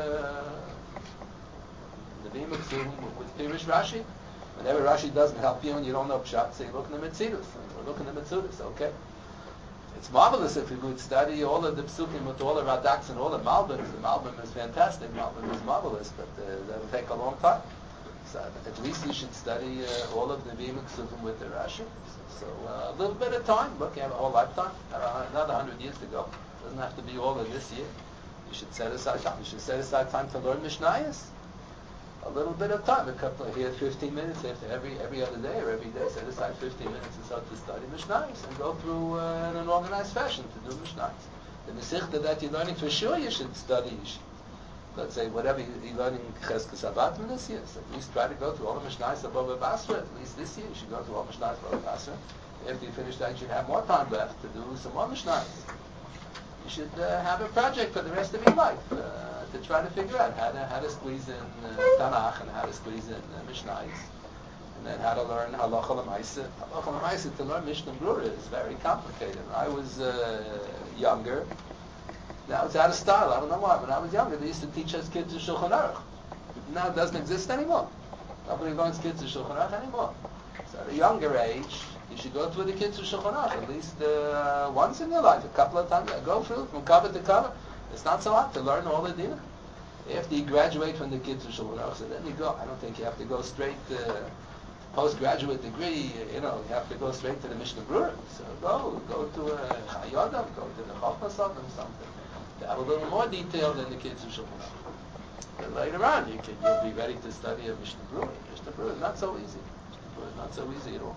Nevi'im with Pirish Rashi. Whenever Rashi doesn't help you and you don't know Pshat, say look in the Mitzidus. Look in the Mitzidus, okay? It's marvelous if we would study all of the psukim with all the radaks and all the malbims. The malbim is fantastic, malbim is marvelous, but that will take a long time. So at least you should study all of the Nevi'im Ksuvim with the Rashi. So a little bit of time. Look, you have a whole lifetime, another 100 years to go. It doesn't have to be all of this year. You should set aside time. You should set aside time to learn Mishnayos. A little bit of time, a couple of here, 15 minutes after every other day or every day. Set aside 15 minutes and start to study Mishnayos and go through in an organized fashion to do Mishnayos. The Mesichta that you're learning, for sure you should study. Let's say whatever you're learning Cheskes Abatman this year, so at least try to go through all the Mishnayos of Bava Basra. At least this year you should go through all the Mishnayos of Bava Basra. After you finish that, you should have more time left to do some more Mishnayos. You should have a project for the rest of your life to try to figure out how to squeeze in Tanakh and how to squeeze in Mishnayos, and then how to learn Halacha L'Maisa. Halacha L'Maisa, to learn Mishnah Brura is very complicated. When I was younger, now it's out of style. I don't know why. When I was younger, they used to teach us kids to Shulchan Aruch. Now it doesn't exist anymore. Nobody learns kids to Shulchan Aruch anymore. So at a younger age, you should go through the kids to Shulchan Aruch at least once in your life, a couple of times. Go through from cover to cover. It's not so hard to learn all the dinner. After you graduate from the kids to Shulchan Aruch, so then you go. I don't think you have to go straight postgraduate degree. You have to go straight to the Mishnah Brura. So go to Chayodam, go to the Chochmah Sodom, something. Have a little more detail than the kids of Shulchan Aruch. But later on, you'll be ready to study a Mishnah Brura. Mishnah Brura is not so easy. Mishnah Brura is not so easy at all.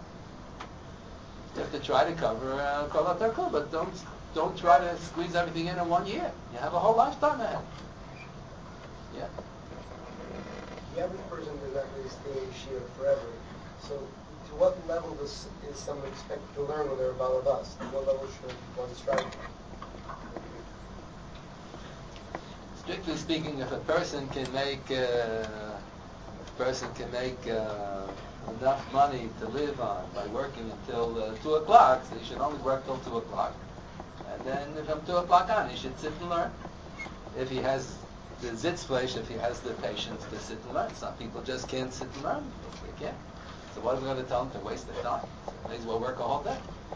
You have to try to cover Kol HaTarkul, but don't try to squeeze everything in 1 year. You have a whole lifetime ahead. Yeah. The average person does not really stay in yeshiva forever. So, to what level is someone expected to learn when they're a balabas? What level should one strive for? Strictly speaking, if a person can make enough money to live on by working until 2 o'clock, so he should only work till 2 o'clock. And then from 2 o'clock on, he should sit and learn. If he has the zitzfleish, if he has the patience to sit and learn. Some people just can't sit and learn. They can't. So what are we going to tell them? To waste their time? So they may as well work a whole day.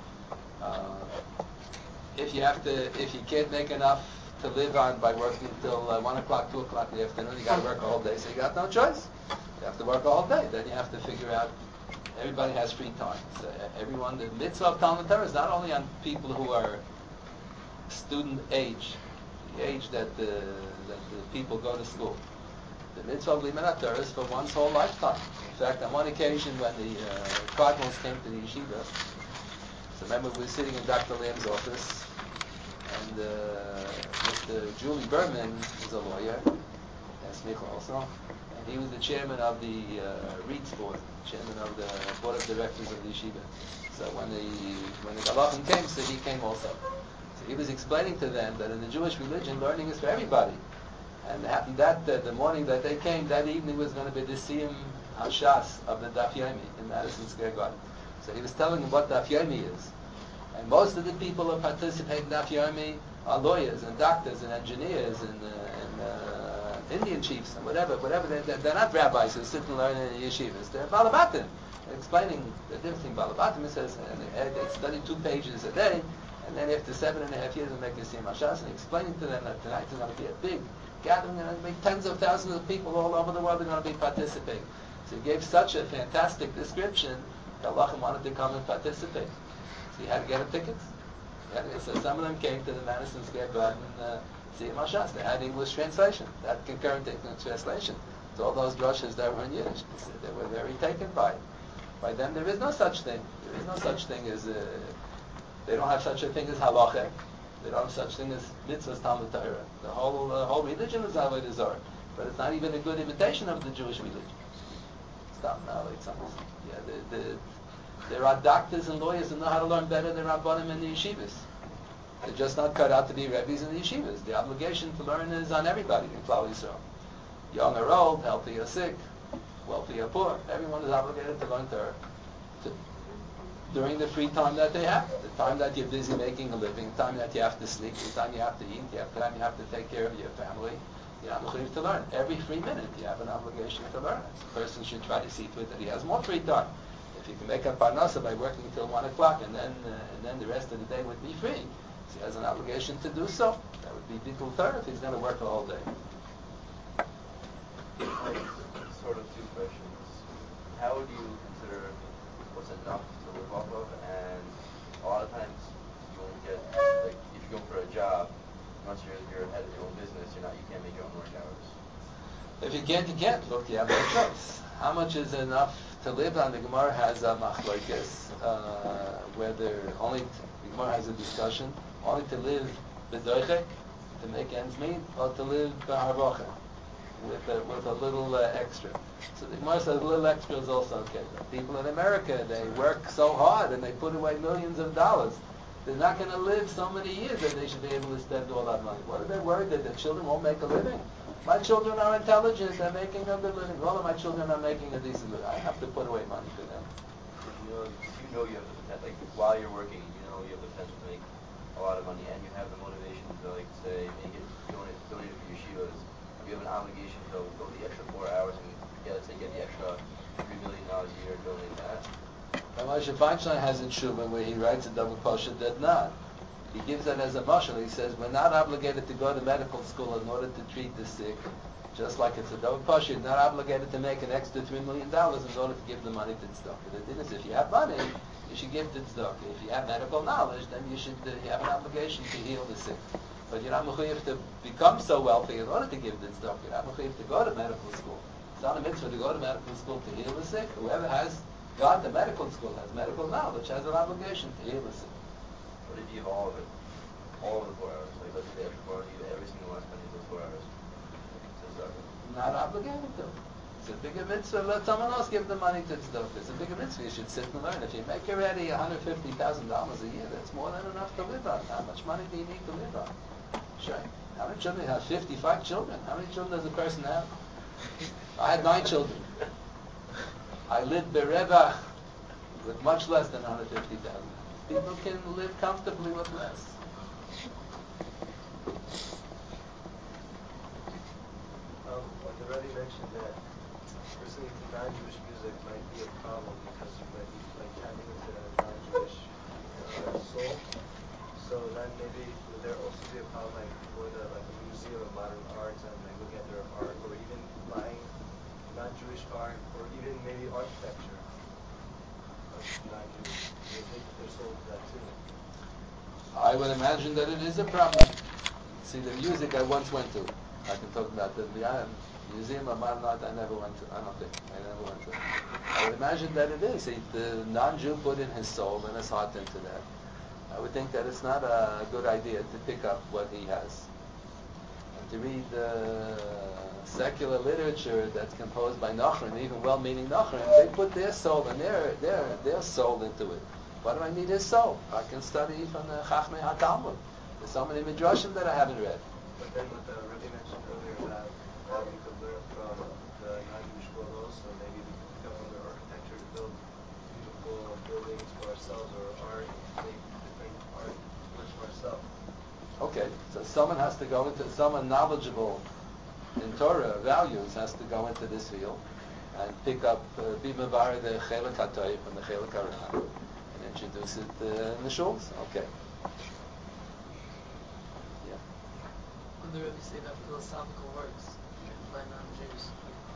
If you can't make enough to live on by working until 1 o'clock, 2 o'clock in the afternoon, you got to work a whole day, so you got no choice. You have to work a whole day. Then you have to figure out, everybody has free time. So everyone, the mitzvah of Talmud Torah is not only on people who are student age, the age that the people go to school. The mitzvah of Limud Torah is for one's whole lifetime. In fact, on one occasion when the cardinals came to the yeshiva, so remember we were sitting in Dr. Lamb's office, and Mr. Julie Berman is a lawyer, and Smicha also, and he was the chairman of the REITs board, chairman of the board of directors of the yeshiva. So when the Galachim came, so he came also. So he was explaining to them that in the Jewish religion, learning is for everybody. And it happened that the morning that they came, that evening was going to be the Siyum Hashas of the Daf Yomi in Madison Square Garden. So he was telling them what Daf Yomi is. And most of the people who participate in Daf Yomi are lawyers and doctors and engineers and Indian chiefs and whatever. They're not rabbis who sit and learn in the yeshivas. They're balabatim. Explaining the difference between balabatim, it says, and they study 2 pages a day, and then after 7.5 years they make a Siyum Hashas, and explaining to them that tonight is going to be a big gathering, and there'll be tens of thousands of people all over the world are going to be participating. So he gave such a fantastic description that Lachim wanted to come and participate. So he had to get them tickets. So some of them came to the Madison Square Garden Siyum Hashas. They had English translation, that concurrent English translation to all those drushes that were in Yiddish. They were very taken by it. By them, there is no such thing. There is no such thing as they don't have such a thing as halacha. They don't have such thing as mitzvahs Talmud Torah. The whole religion is Avodah Zarah. but it's not even a good imitation of the Jewish religion. Stop now, it's there are doctors and lawyers who know how to learn better than Rabbanim and the yeshivas. They're just not cut out to be rebbes in the yeshivas. The obligation to learn is on everybody in Klal Yisrael. Young or old, healthy or sick, wealthy or poor. Everyone is obligated to learn Torah during the free time that they have, the time that you're busy making a living, the time that you have to sleep, the time you have to eat, the time you have to take care of your family. You have to learn. Every free minute you have an obligation to learn. A person should try to see to it that he has more free time. If you can make up parnasa by working till 1 o'clock and then the rest of the day would be free, so he has an obligation to do so. That would be bittul Torah if he's going to work the whole day. Sort of two questions. How do you consider what's enough to live off of? And a lot of times you won't get, like, if you're going for a job, once you're head of your own business, you can't make your own work hours. If you can't, you can't. Look, you have no choice. How much is enough to live on? The Gemara has a machlokes, whether the Gemara has a discussion, only to live b'doichek, to make ends meet, or to live b'harvocha, with a little extra. So the Gemara says a little extra is also okay. People in America, they work so hard and they put away millions of dollars. They're not going to live so many years that they should be able to spend all that money. What are they worried that their children won't make a living? My children are intelligent. They're making a good living. All of my children are making a decent living. I have to put away money for them. You know you have the potential, like while you're working, you have the potential to make a lot of money, and you have the motivation to, like, say, make it, donate it for yeshivas. You have an obligation to go the extra 4 hours and get the extra $3 million a year, donate that. Moshe Feinstein has a tshuva where he writes a double pasha that not. He gives that as a mashal. He says we're not obligated to go to medical school in order to treat the sick, just like it's a double pasha. You're not obligated to make an extra $3 million in order to give the money to tzedakah. The thing is, if you have money, you should give to tzedakah. If you have medical knowledge, then you have an obligation to heal the sick. But you're not mechuyev to become so wealthy in order to give to tzedakah. You're not mechuyev to go to medical school. It's not a mitzvah to go to medical school to heal the sick. Whoever has gone to medical school, has medical knowledge, has an obligation to heal the sick. What if you have all of it? All of the 4 hours? Like, let's say the extra 4 hours, you have every single last penny of those 4 hours. Not obligated to. It's a bigger mitzvah. Let someone else give the money to tzedakah. It's a bigger mitzvah. You should sit and learn. If you make already $150,000 a year, that's more than enough to live on. How much money do you need to live on? Sure. How many children? You have 55 children. How many children does a person have? I had 9 children. I lived bereva with much less than $150,000. People can live comfortably with less. When the Rebbe mentioned that listening to non-Jewish music might be a problem because you might be like tapping into a non-Jewish soul, so then maybe would there also be a problem like going to like a museum of modern art and like looking at their art, or even buying non-Jewish art, or even maybe architecture of non-Jewish? Do you think that they're sold to that too? I would imagine that it is a problem. See, the music I once went to, I can talk about the Museum of Modern Art I never went to. I don't think. I never went to. I would imagine that it is. See, the non-Jew put in his soul and his heart into that. I would think that it's not a good idea to pick up what he has. And to read secular literature that's composed by Nachrim, even well-meaning Nachrim, they put their soul and their soul into it. Why do I need his soul? I can study from the Chachmei HaTalmud. There's so many midrashim that I haven't read. But then what the Rebbe mentioned earlier about how we could learn from the non-Jewish world also, maybe we could pick up on their architecture to build beautiful buildings for ourselves, or art, make different art much for ourselves. Okay, so someone knowledgeable in Torah values has to go into this field and pick up Bimavar the Chelek HaToif and the Chelek HaRa and introduce it in the shuls. Okay. Yeah. When the Rebbe say about philosophical works written by non-Jews?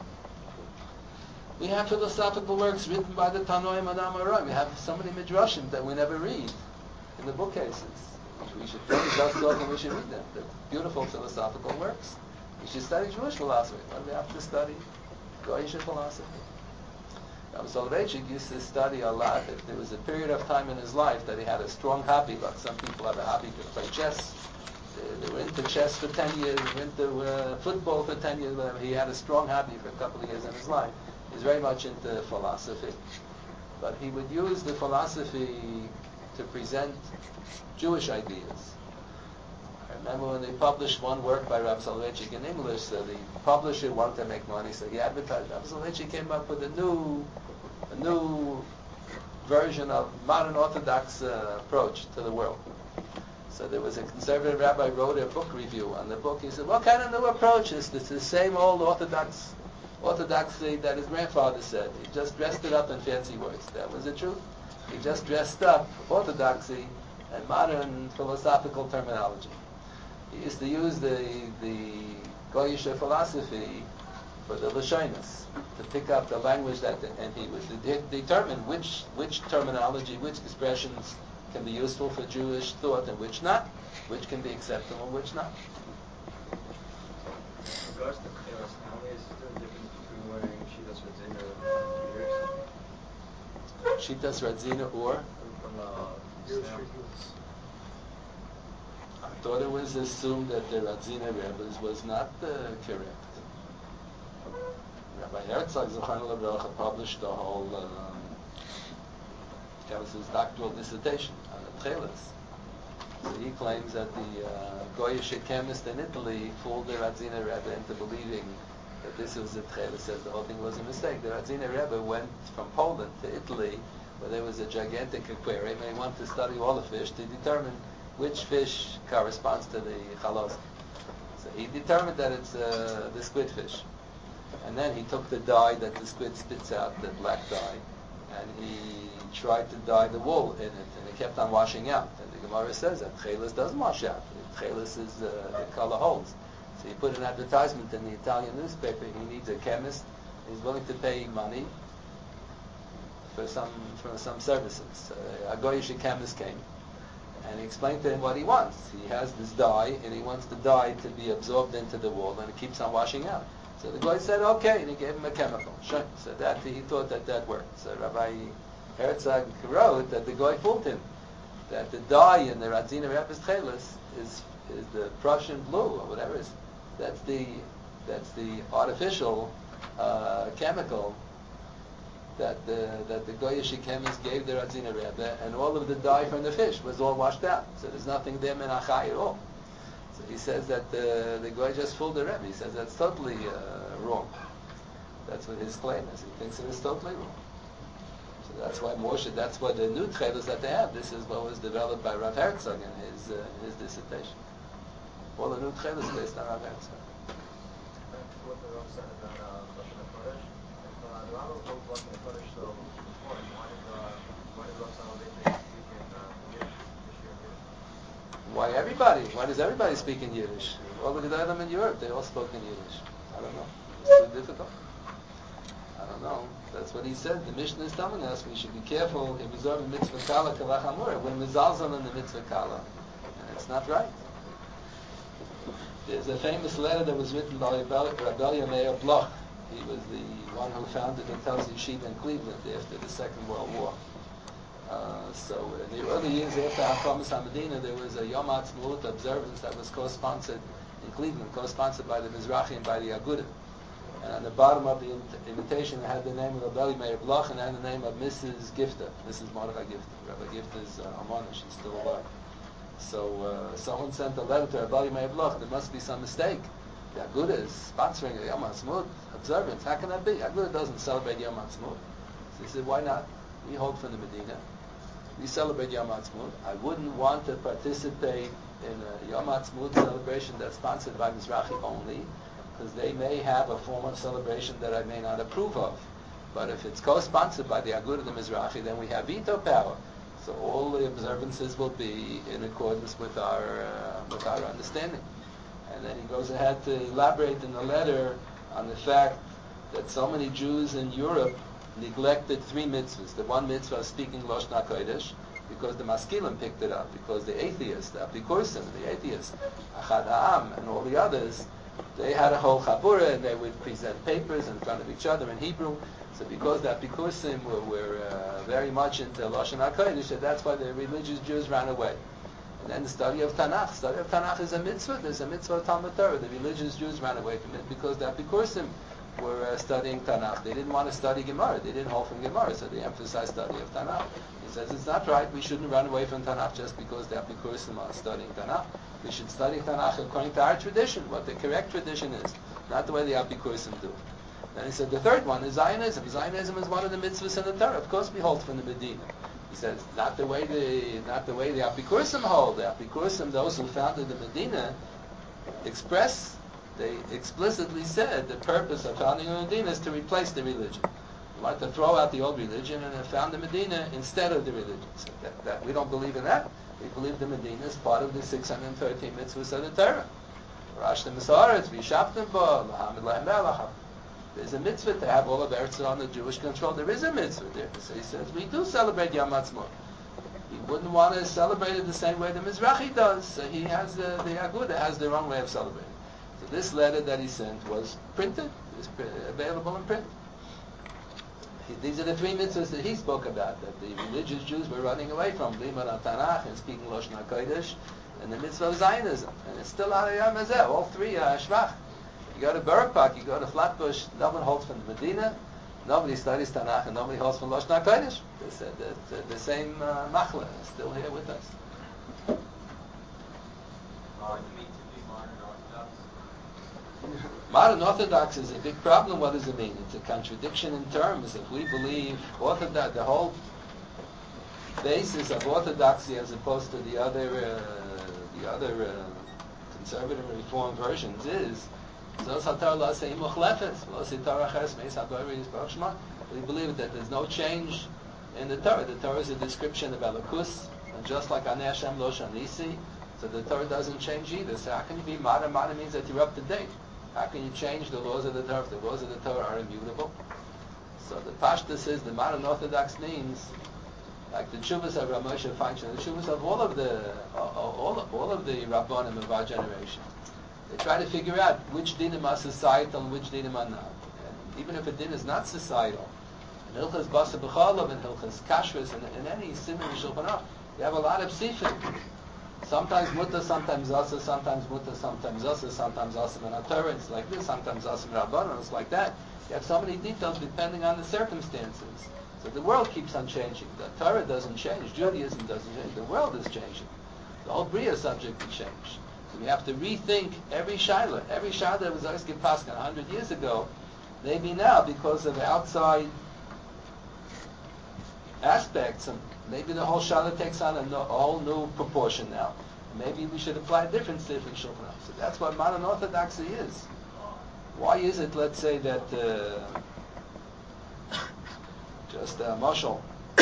We have philosophical works written by the Tanoim and Amoraim. We have so many midrashim that we never read in the bookcases. We should finish those talk and we should read them. They're beautiful philosophical works. We should study Jewish philosophy. Why do we have to study Goyish philosophy? Soloveitchik used to study a lot. There was a period of time in his life that he had a strong hobby, like some people have a hobby to play chess, They were into chess for 10 years, they were into football for 10 years, whatever. He had a strong hobby for a couple of years in his life. He was very much into philosophy. But he would use the philosophy to present Jewish ideas. I remember when they published one work by Rav Soloveitchik in English, so the publisher wanted to make money, so he advertised. Rav Soloveitchik came up with a new version of modern Orthodox approach to the world. So there was a conservative rabbi wrote a book review on the book. He said, "What kind of new approach is this? It's the same old orthodoxy that his grandfather said. He just dressed it up in fancy words." That was the truth. He just dressed up orthodoxy and modern philosophical terminology. He used to use the Goyish philosophy for the Lashonos, to pick up the language and he would determine which terminology, which expressions can be useful for Jewish thought and which not, which can be acceptable and which not. In regards to chaos, Stanley, is there a difference between wearing Shitas Radzina and Years? Shitas Radzina or? From I thought it was assumed that the Radzina Rebbe's was not correct. Rabbi Herzog Zechariah Lebracha published the whole that was his doctoral dissertation on the Tchelis. So he claims that the Goyish chemist in Italy fooled the Radzina Rebbe into believing that this was the Tchelis, says the whole thing was a mistake. The Radzina Rebbe went from Poland to Italy, where there was a gigantic aquarium, and he wanted to study all the fish to determine which fish corresponds to the chalos. So he determined that it's the squid fish. And then he took the dye that the squid spits out, the black dye, and he tried to dye the wool in it, and it kept on washing out. And the Gemara says that Tchelis doesn't wash out. Tchelis is the color holds. So he put an advertisement in the Italian newspaper. He needs a chemist. He's willing to pay money for some services. A Goyish chemist came, and he explained to him what he wants. He has this dye, and he wants the dye to be absorbed into the wool, and it keeps on washing out. So the guy said, okay, and he gave him a chemical. So that he thought that worked. So Rabbi Herzog wrote that the guy fooled him, that the dye in the Radzina Rebbe's Tchelis is the Prussian blue or whatever it is. That's the artificial chemical that the Goyish chemist gave the Radzina Rebbe, and all of the dye from the fish was all washed out. So there's nothing there min achai at all. So he says that the guy just fooled the Rebbe. He says that's totally wrong. That's what his claim is. He thinks it is totally wrong. So that's why Moshe, that's what the new tchelos that they have. This is what was developed by Rav Herzog in his dissertation. All the new tchelos based on Rav Herzog. Back to what the Rav said about Lashon HaKodesh. If the Rambam holds Lashon HaKodesh so important, why did Rav Soloveitchik speak in Yiddish? Why does everybody speak in Yiddish? All the Gedolim in Europe, they all spoke in Yiddish. I don't know. It's too difficult. I don't know. That's what he said. The Mishnah is telling us we should be careful if we observe the mitzvah kala kavach amur. We're mizalzal in the mitzvah kala, and it's not right. There's a famous letter that was written by Rabbi Meir Bloch. He was the one who founded the Tel Yeshiva in Cleveland after the Second World War. So in the early years after Hakamas HaMedina, there was a Yom Ha'atzmaut observance that was co-sponsored in Cleveland, co-sponsored by the Mizrahi and by the Agudah. And on the bottom of the invitation, it had the name of Rabbi Meir Bloch and the name of Mrs. Gifta, Mrs. Mordechai Gifta. Rabbi Gifta's almana, she's still alive. So someone sent a letter to Rabbi Meir Bloch. There must be some mistake. The Agudah is sponsoring a Yom Ha'atzmaut observance. How can that be? Agudah doesn't celebrate Yom Ha'atzmaut. So he said, why not? We hold from the Medina. We celebrate Yom Ha'atzmaut. I wouldn't want to participate in a Yom Ha'atzmaut celebration that's sponsored by Mizrahi only, because they may have a form of celebration that I may not approve of. But if it's co-sponsored by the Agudah the Mizrahi, then we have veto power. So all the observances will be in accordance with our understanding. And then he goes ahead to elaborate in the letter on the fact that so many Jews in Europe neglected three mitzvahs. The one mitzvah of speaking Lashon HaKodesh, because the Maskilim picked it up, because the atheists, the Apikursim, the atheists, Achad Ha'am, and all the others, they had a whole chabura, and they would present papers in front of each other in Hebrew. So because the Apikursim were very much into Lashon HaKodesh, that's why the religious Jews ran away. And then the study of Tanakh. Study of Tanakh is a mitzvah. There's a mitzvah of Talmud Torah. The religious Jews ran away from it because the Apikurim were studying Tanakh. They didn't want to study Gemara. They didn't hold from Gemara, so they emphasized study of Tanakh. He says it's not right. We shouldn't run away from Tanakh just because the Apikurim are studying Tanakh. We should study Tanakh according to our tradition, what the correct tradition is, not the way the Apikurim do. Then he said the third one is Zionism. Zionism is one of the mitzvahs in the Torah. Of course we hold from the Medina. He says not the way the Apikurim hold. The Apikurim, those who founded the Medina, they explicitly said the purpose of founding the Medina is to replace the religion. They wanted to throw out the old religion and found the Medina instead of the religion. So that we don't believe in that. We believe the Medina is part of the 613 mitzvahs of the Torah. Rashtem Masaretz, V'Shaptem Bo, Lahamid Lahem Melach. There's a mitzvah to have all of Eretz under Jewish control. There is a mitzvah there. So he says, we do celebrate Yom Ha'atzmaut. He wouldn't want to celebrate it the same way the Mizrahi does. So he has the Aguda has their own way of celebrating. So this letter that he sent was printed. It's available in print. These are the three mitzvahs that he spoke about, that the religious Jews were running away from. Limud Tanakh and speaking Lashon HaKodesh, and the mitzvah of Zionism. And it's still out of Yom Hazeh. All three are Shvach. You go to Borough Park, you go to Flatbush, no one holds from the Medina, nobody studies Tanakh, and nobody holds from Lashon HaKodesh. They said that the same machla is still here with us. Modern Orthodox is a big problem. What does it mean? It's a contradiction in terms. If we believe Orthodox, the whole basis of Orthodoxy as opposed to the other conservative and reform versions is we believe that there's no change in the Torah. The Torah is a description of Elokus, and just like Anei Hashem Lo Shanisi, so the Torah doesn't change either. So how can you be modern? Modern means that you're up to date. How can you change the laws of the Torah if the laws of the Torah are immutable? So the Pashtus is the modern Orthodox means like the Tshuvas of Rav Moshe Feinstein, the Tshuvas of all of the Rabbanim of our generation. They try to figure out which dinim are societal and which dinim are not. And even if a din is not societal, in Hilchas Basa B'Cholov, in Hilchas Kashrus, in any Simon Shulchan Aruch, you have a lot of sifim. Sometimes mutter, sometimes asa, sometimes mutter, sometimes asa, sometimes asa min HaTorah, it's like this, sometimes asa min Rabbanon, it's like that. You have so many details depending on the circumstances. So the world keeps on changing. The Torah doesn't change, Judaism doesn't change, the world is changing. The whole Bria subject will change. So we have to rethink every shaila. Every shaila that was always given Paskin 100 years ago, maybe now, because of outside aspects, and maybe the whole shaila takes on a whole new proportion now. Maybe we should apply a different sif in Shulchan Aruch. So that's what modern Orthodoxy is. Why is it, let's say, that just Marshall,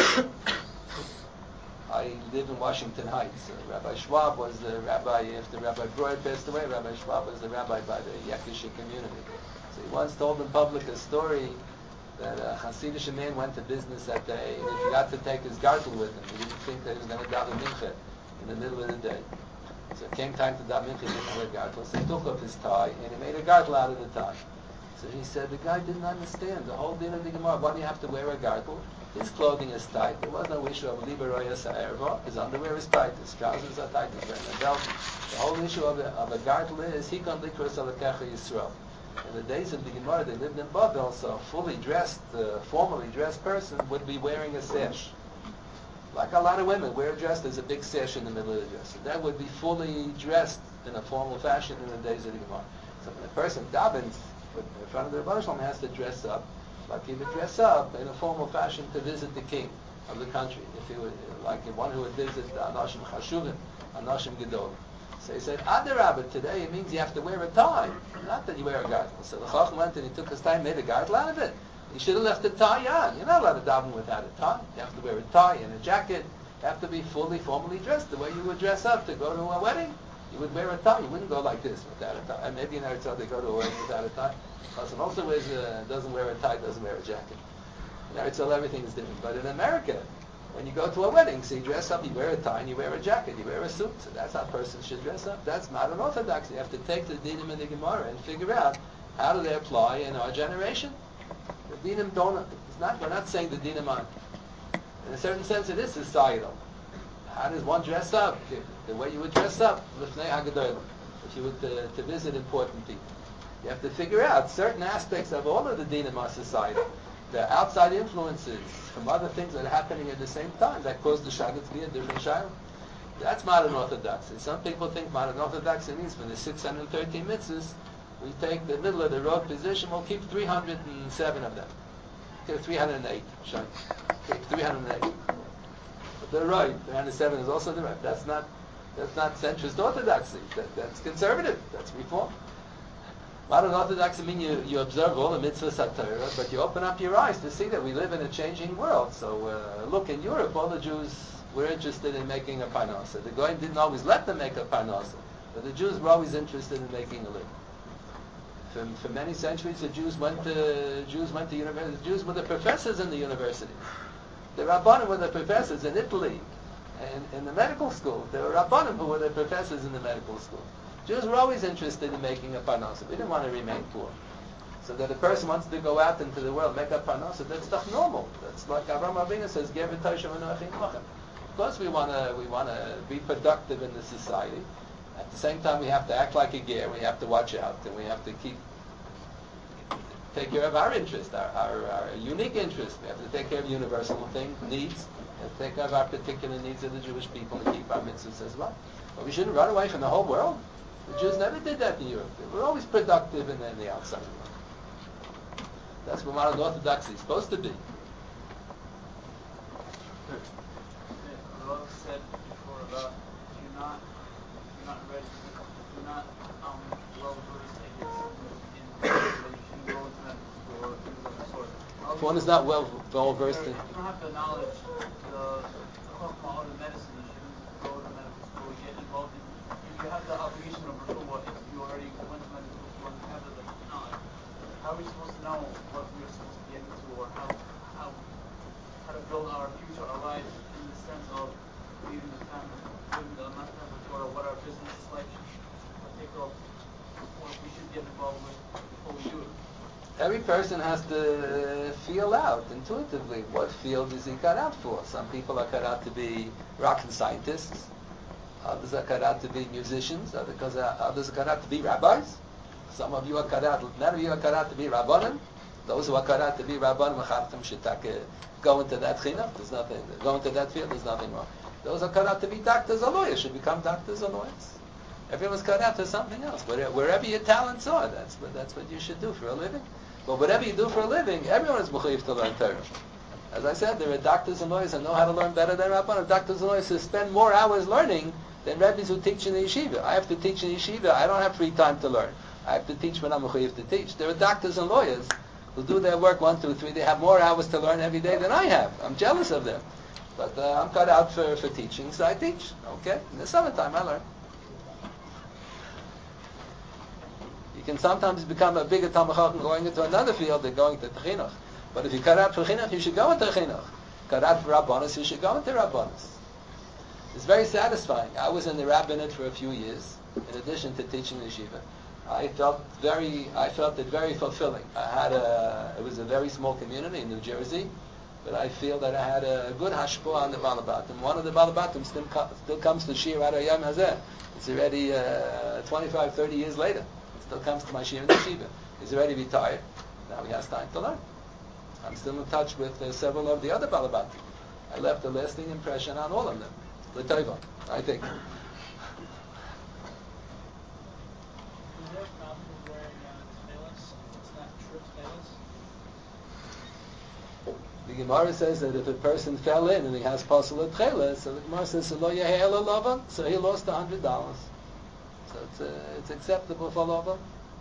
I live in Washington Heights. Rabbi Schwab was the rabbi, after Rabbi Breuer passed away, Rabbi Schwab was the rabbi by the Yekishi community. So he once told in public a story that a Hasidic man went to business that day and he forgot to take his gartel with him. He didn't think that he was going to daven mincha in the middle of the day. So it came time to daven mincha, he didn't have a gartel. So he took off his tie and he made a gartel out of the tie. So he said the guy didn't understand the whole din of the Gemara. Why do you have to wear a gartel? His clothing is tight. There was no issue of liberoya sa'erva. His underwear is tight. His trousers are tight. He's wearing a belt. The whole issue of a gartel is hikon likros alakecha Yisrael. In the days of the Gemara, they lived in Babel, so a fully dressed, formally dressed person would be wearing a sash. Like a lot of women wear a dress, there's a big sash in the middle of the dress. So that would be fully dressed in a formal fashion in the days of the Gemara. So when a person davens in front of the Rebbe Shalom, has to dress up, like he would dress up in a formal fashion to visit the king of the country. If he would, like one who would visit the Anashim Chashuvim, Anashim Gedol. So he said, Adarabah, today it means you have to wear a tie, not that you wear a gartel. So the Chacham went and he took his tie and made a gartel out of it. He should have left the tie on. You're not allowed to daven without a tie. You have to wear a tie and a jacket. You have to be fully, formally dressed the way you would dress up to go to a wedding. You would wear a tie. You wouldn't go like this without a tie. And maybe in Eretz Yisrael they go to a wedding without a tie. Chassan also doesn't wear a tie, doesn't wear a jacket. In Eretz Yisrael everything is different. But in America, when you go to a wedding, so you dress up, you wear a tie, and you wear a jacket, you wear a suit. So that's how a person should dress up. That's modern Orthodox. You have to take the dinim and the Gemara and figure out how do they apply in our generation. The dinim don't. We're not saying the dinim are. In a certain sense, it is societal. How does one dress up? The way you would dress up, Lifnei HaGadolim, if you were to visit important people. You have to figure out certain aspects of all of the din in our society. The outside influences from other things that are happening at the same time that cause the Shagga to be a different Shagga. That's modern orthodoxy. Some people think modern orthodoxy means from the 613 mitzvahs, we take the middle of the road position, we'll keep 307 of them. Okay, 308, sorry. Okay, 308. But they're right. 307 is also the right. That's not centrist orthodoxy. That's conservative. That's reform. Modern orthodoxy means you observe all the mitzvahs HaTorah, but you open up your eyes to see that we live in a changing world. So look, in Europe, all the Jews were interested in making a parnasa. The Goyim didn't always let them make a parnasa, but the Jews were always interested in making a living. For many centuries, the Jews went to university. The Jews were the professors in the university. The Rabbanim were the professors in Italy, in the medical school. There were Rabbanim who were the professors in the medical school. Jews were always interested in making a parnasa. We didn't want to remain poor. So that a person wants to go out into the world, make a parnasa, that's stuff normal. That's like Avraham Avinu says, "Gever Toshem Anochim Lochem." Of course, we want to be productive in the society. At the same time, we have to act like a ger. We have to watch out, and we have to take care of our interest, our unique interest. We have to take care of universal needs. We have to take care of our particular needs of the Jewish people and keep our mitzvahs as well. But we shouldn't run away from the whole world. The Jews never did that in Europe. They were always productive in the outside world. That's what modern orthodoxy is supposed to be. Rav said before about if you're not ready, if you're not well versed, I guess, in that you shouldn't go into medical school or things of the sort. If one is not well versed in, if you don't have the knowledge, the chokmah or the medicine, you shouldn't go to medical school. Get involved in. If you have the obligation of refuah, if you already went to medical school and you have the knowledge, how are we supposed to know what we're supposed to get into, or how to build our future, our lives, in the sense of leading the family, living the Matan Torah, what our business is like, what we should get involved with before we do it. every person has to feel out intuitively what field is he cut out for. Some people are cut out to be rocket scientists. Others are cut out to be musicians. Others are cut out to be rabbis. Some of you are cut out. None of you are cut out to be rabbanim. Those who are cut out to be rabbanim should go into that chinuch. There's nothing. Go into that field. There's nothing wrong. Those who are cut out to be doctors or lawyers should become doctors or lawyers. Everyone's cut out for something else. Wherever your talents are, that's what you should do for a living. But whatever you do for a living, everyone is mechuyev to learn Torah. As I said, there are doctors and lawyers that know how to learn better than rabbanim. Doctors and lawyers who spend more hours learning than rabbis who teach in the yeshiva. I have to teach in yeshiva. I don't have free time to learn. I have to teach when I'm mechuyev to teach. There are doctors and lawyers who do their work 1, 2, 3. They have more hours to learn every day than I have. I'm jealous of them. But I'm cut out for teaching, so I teach. Okay? In the summertime, I learn. You can sometimes become a bigger Talmid Chacham going into another field than going to chinuch. But if you cut out for chinuch, you should go into chinuch. Cut out for rabbanos, you should go into rabbanos. It's very satisfying. I was in the rabbinate for a few years, in addition to teaching yeshiva. I felt it very fulfilling. It was a very small community in New Jersey, but I feel that I had a good hashpah on the Balabatim. One of the Balabatim still comes to Shir Ad Hayom Hazeh. It's already 25, 30 years later. It still comes to my Shir in the Yeshiva. He's already retired. Now he has time to learn. I'm still in touch with several of the other Balabatim. I left a lasting impression on all of them. L'tova, I think. Is there a problem with wearing tefillahs? It's not true tefillahs? The Gemara says that if a person fell in and he has pasul tchelah, so the Gemara says lo yehel alavan, so he lost $100. So it's acceptable for lova.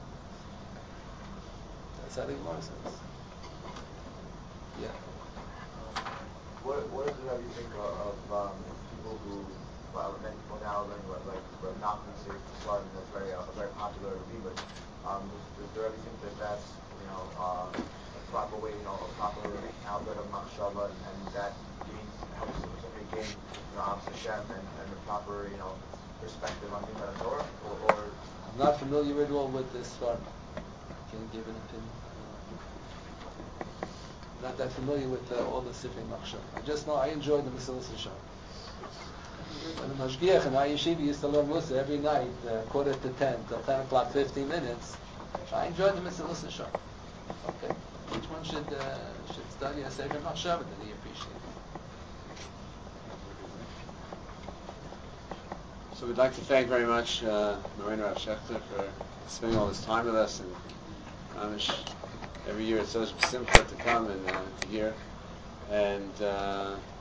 That's how the Gemara says. Yeah. What does the Rebbe think of people who, many people now learn like Nachman says Svardim, that's a very popular rebbe. Does the Rebbe think that that's a proper way, a proper outlet of machshava, and that helps somebody gain Avos Hashem and the proper perspective on things like Torah, or I'm not familiar at all with this Svardim. Can you give an opinion? Not that familiar with all the Sifrei Machshava. I just know I enjoyed the Mesilas Yesharim. When the Mashgiach in our yeshiva used to learn Musa every night, 9:45 till 10 o'clock, 15 minutes, I enjoyed the Mitzvah Musa Shah. Okay, each one should study a Sefer Machshava that he appreciates. So we'd like to thank very much Moreno Rav Shechter for spending all this time with us, and every year it's so simple to come and to hear, and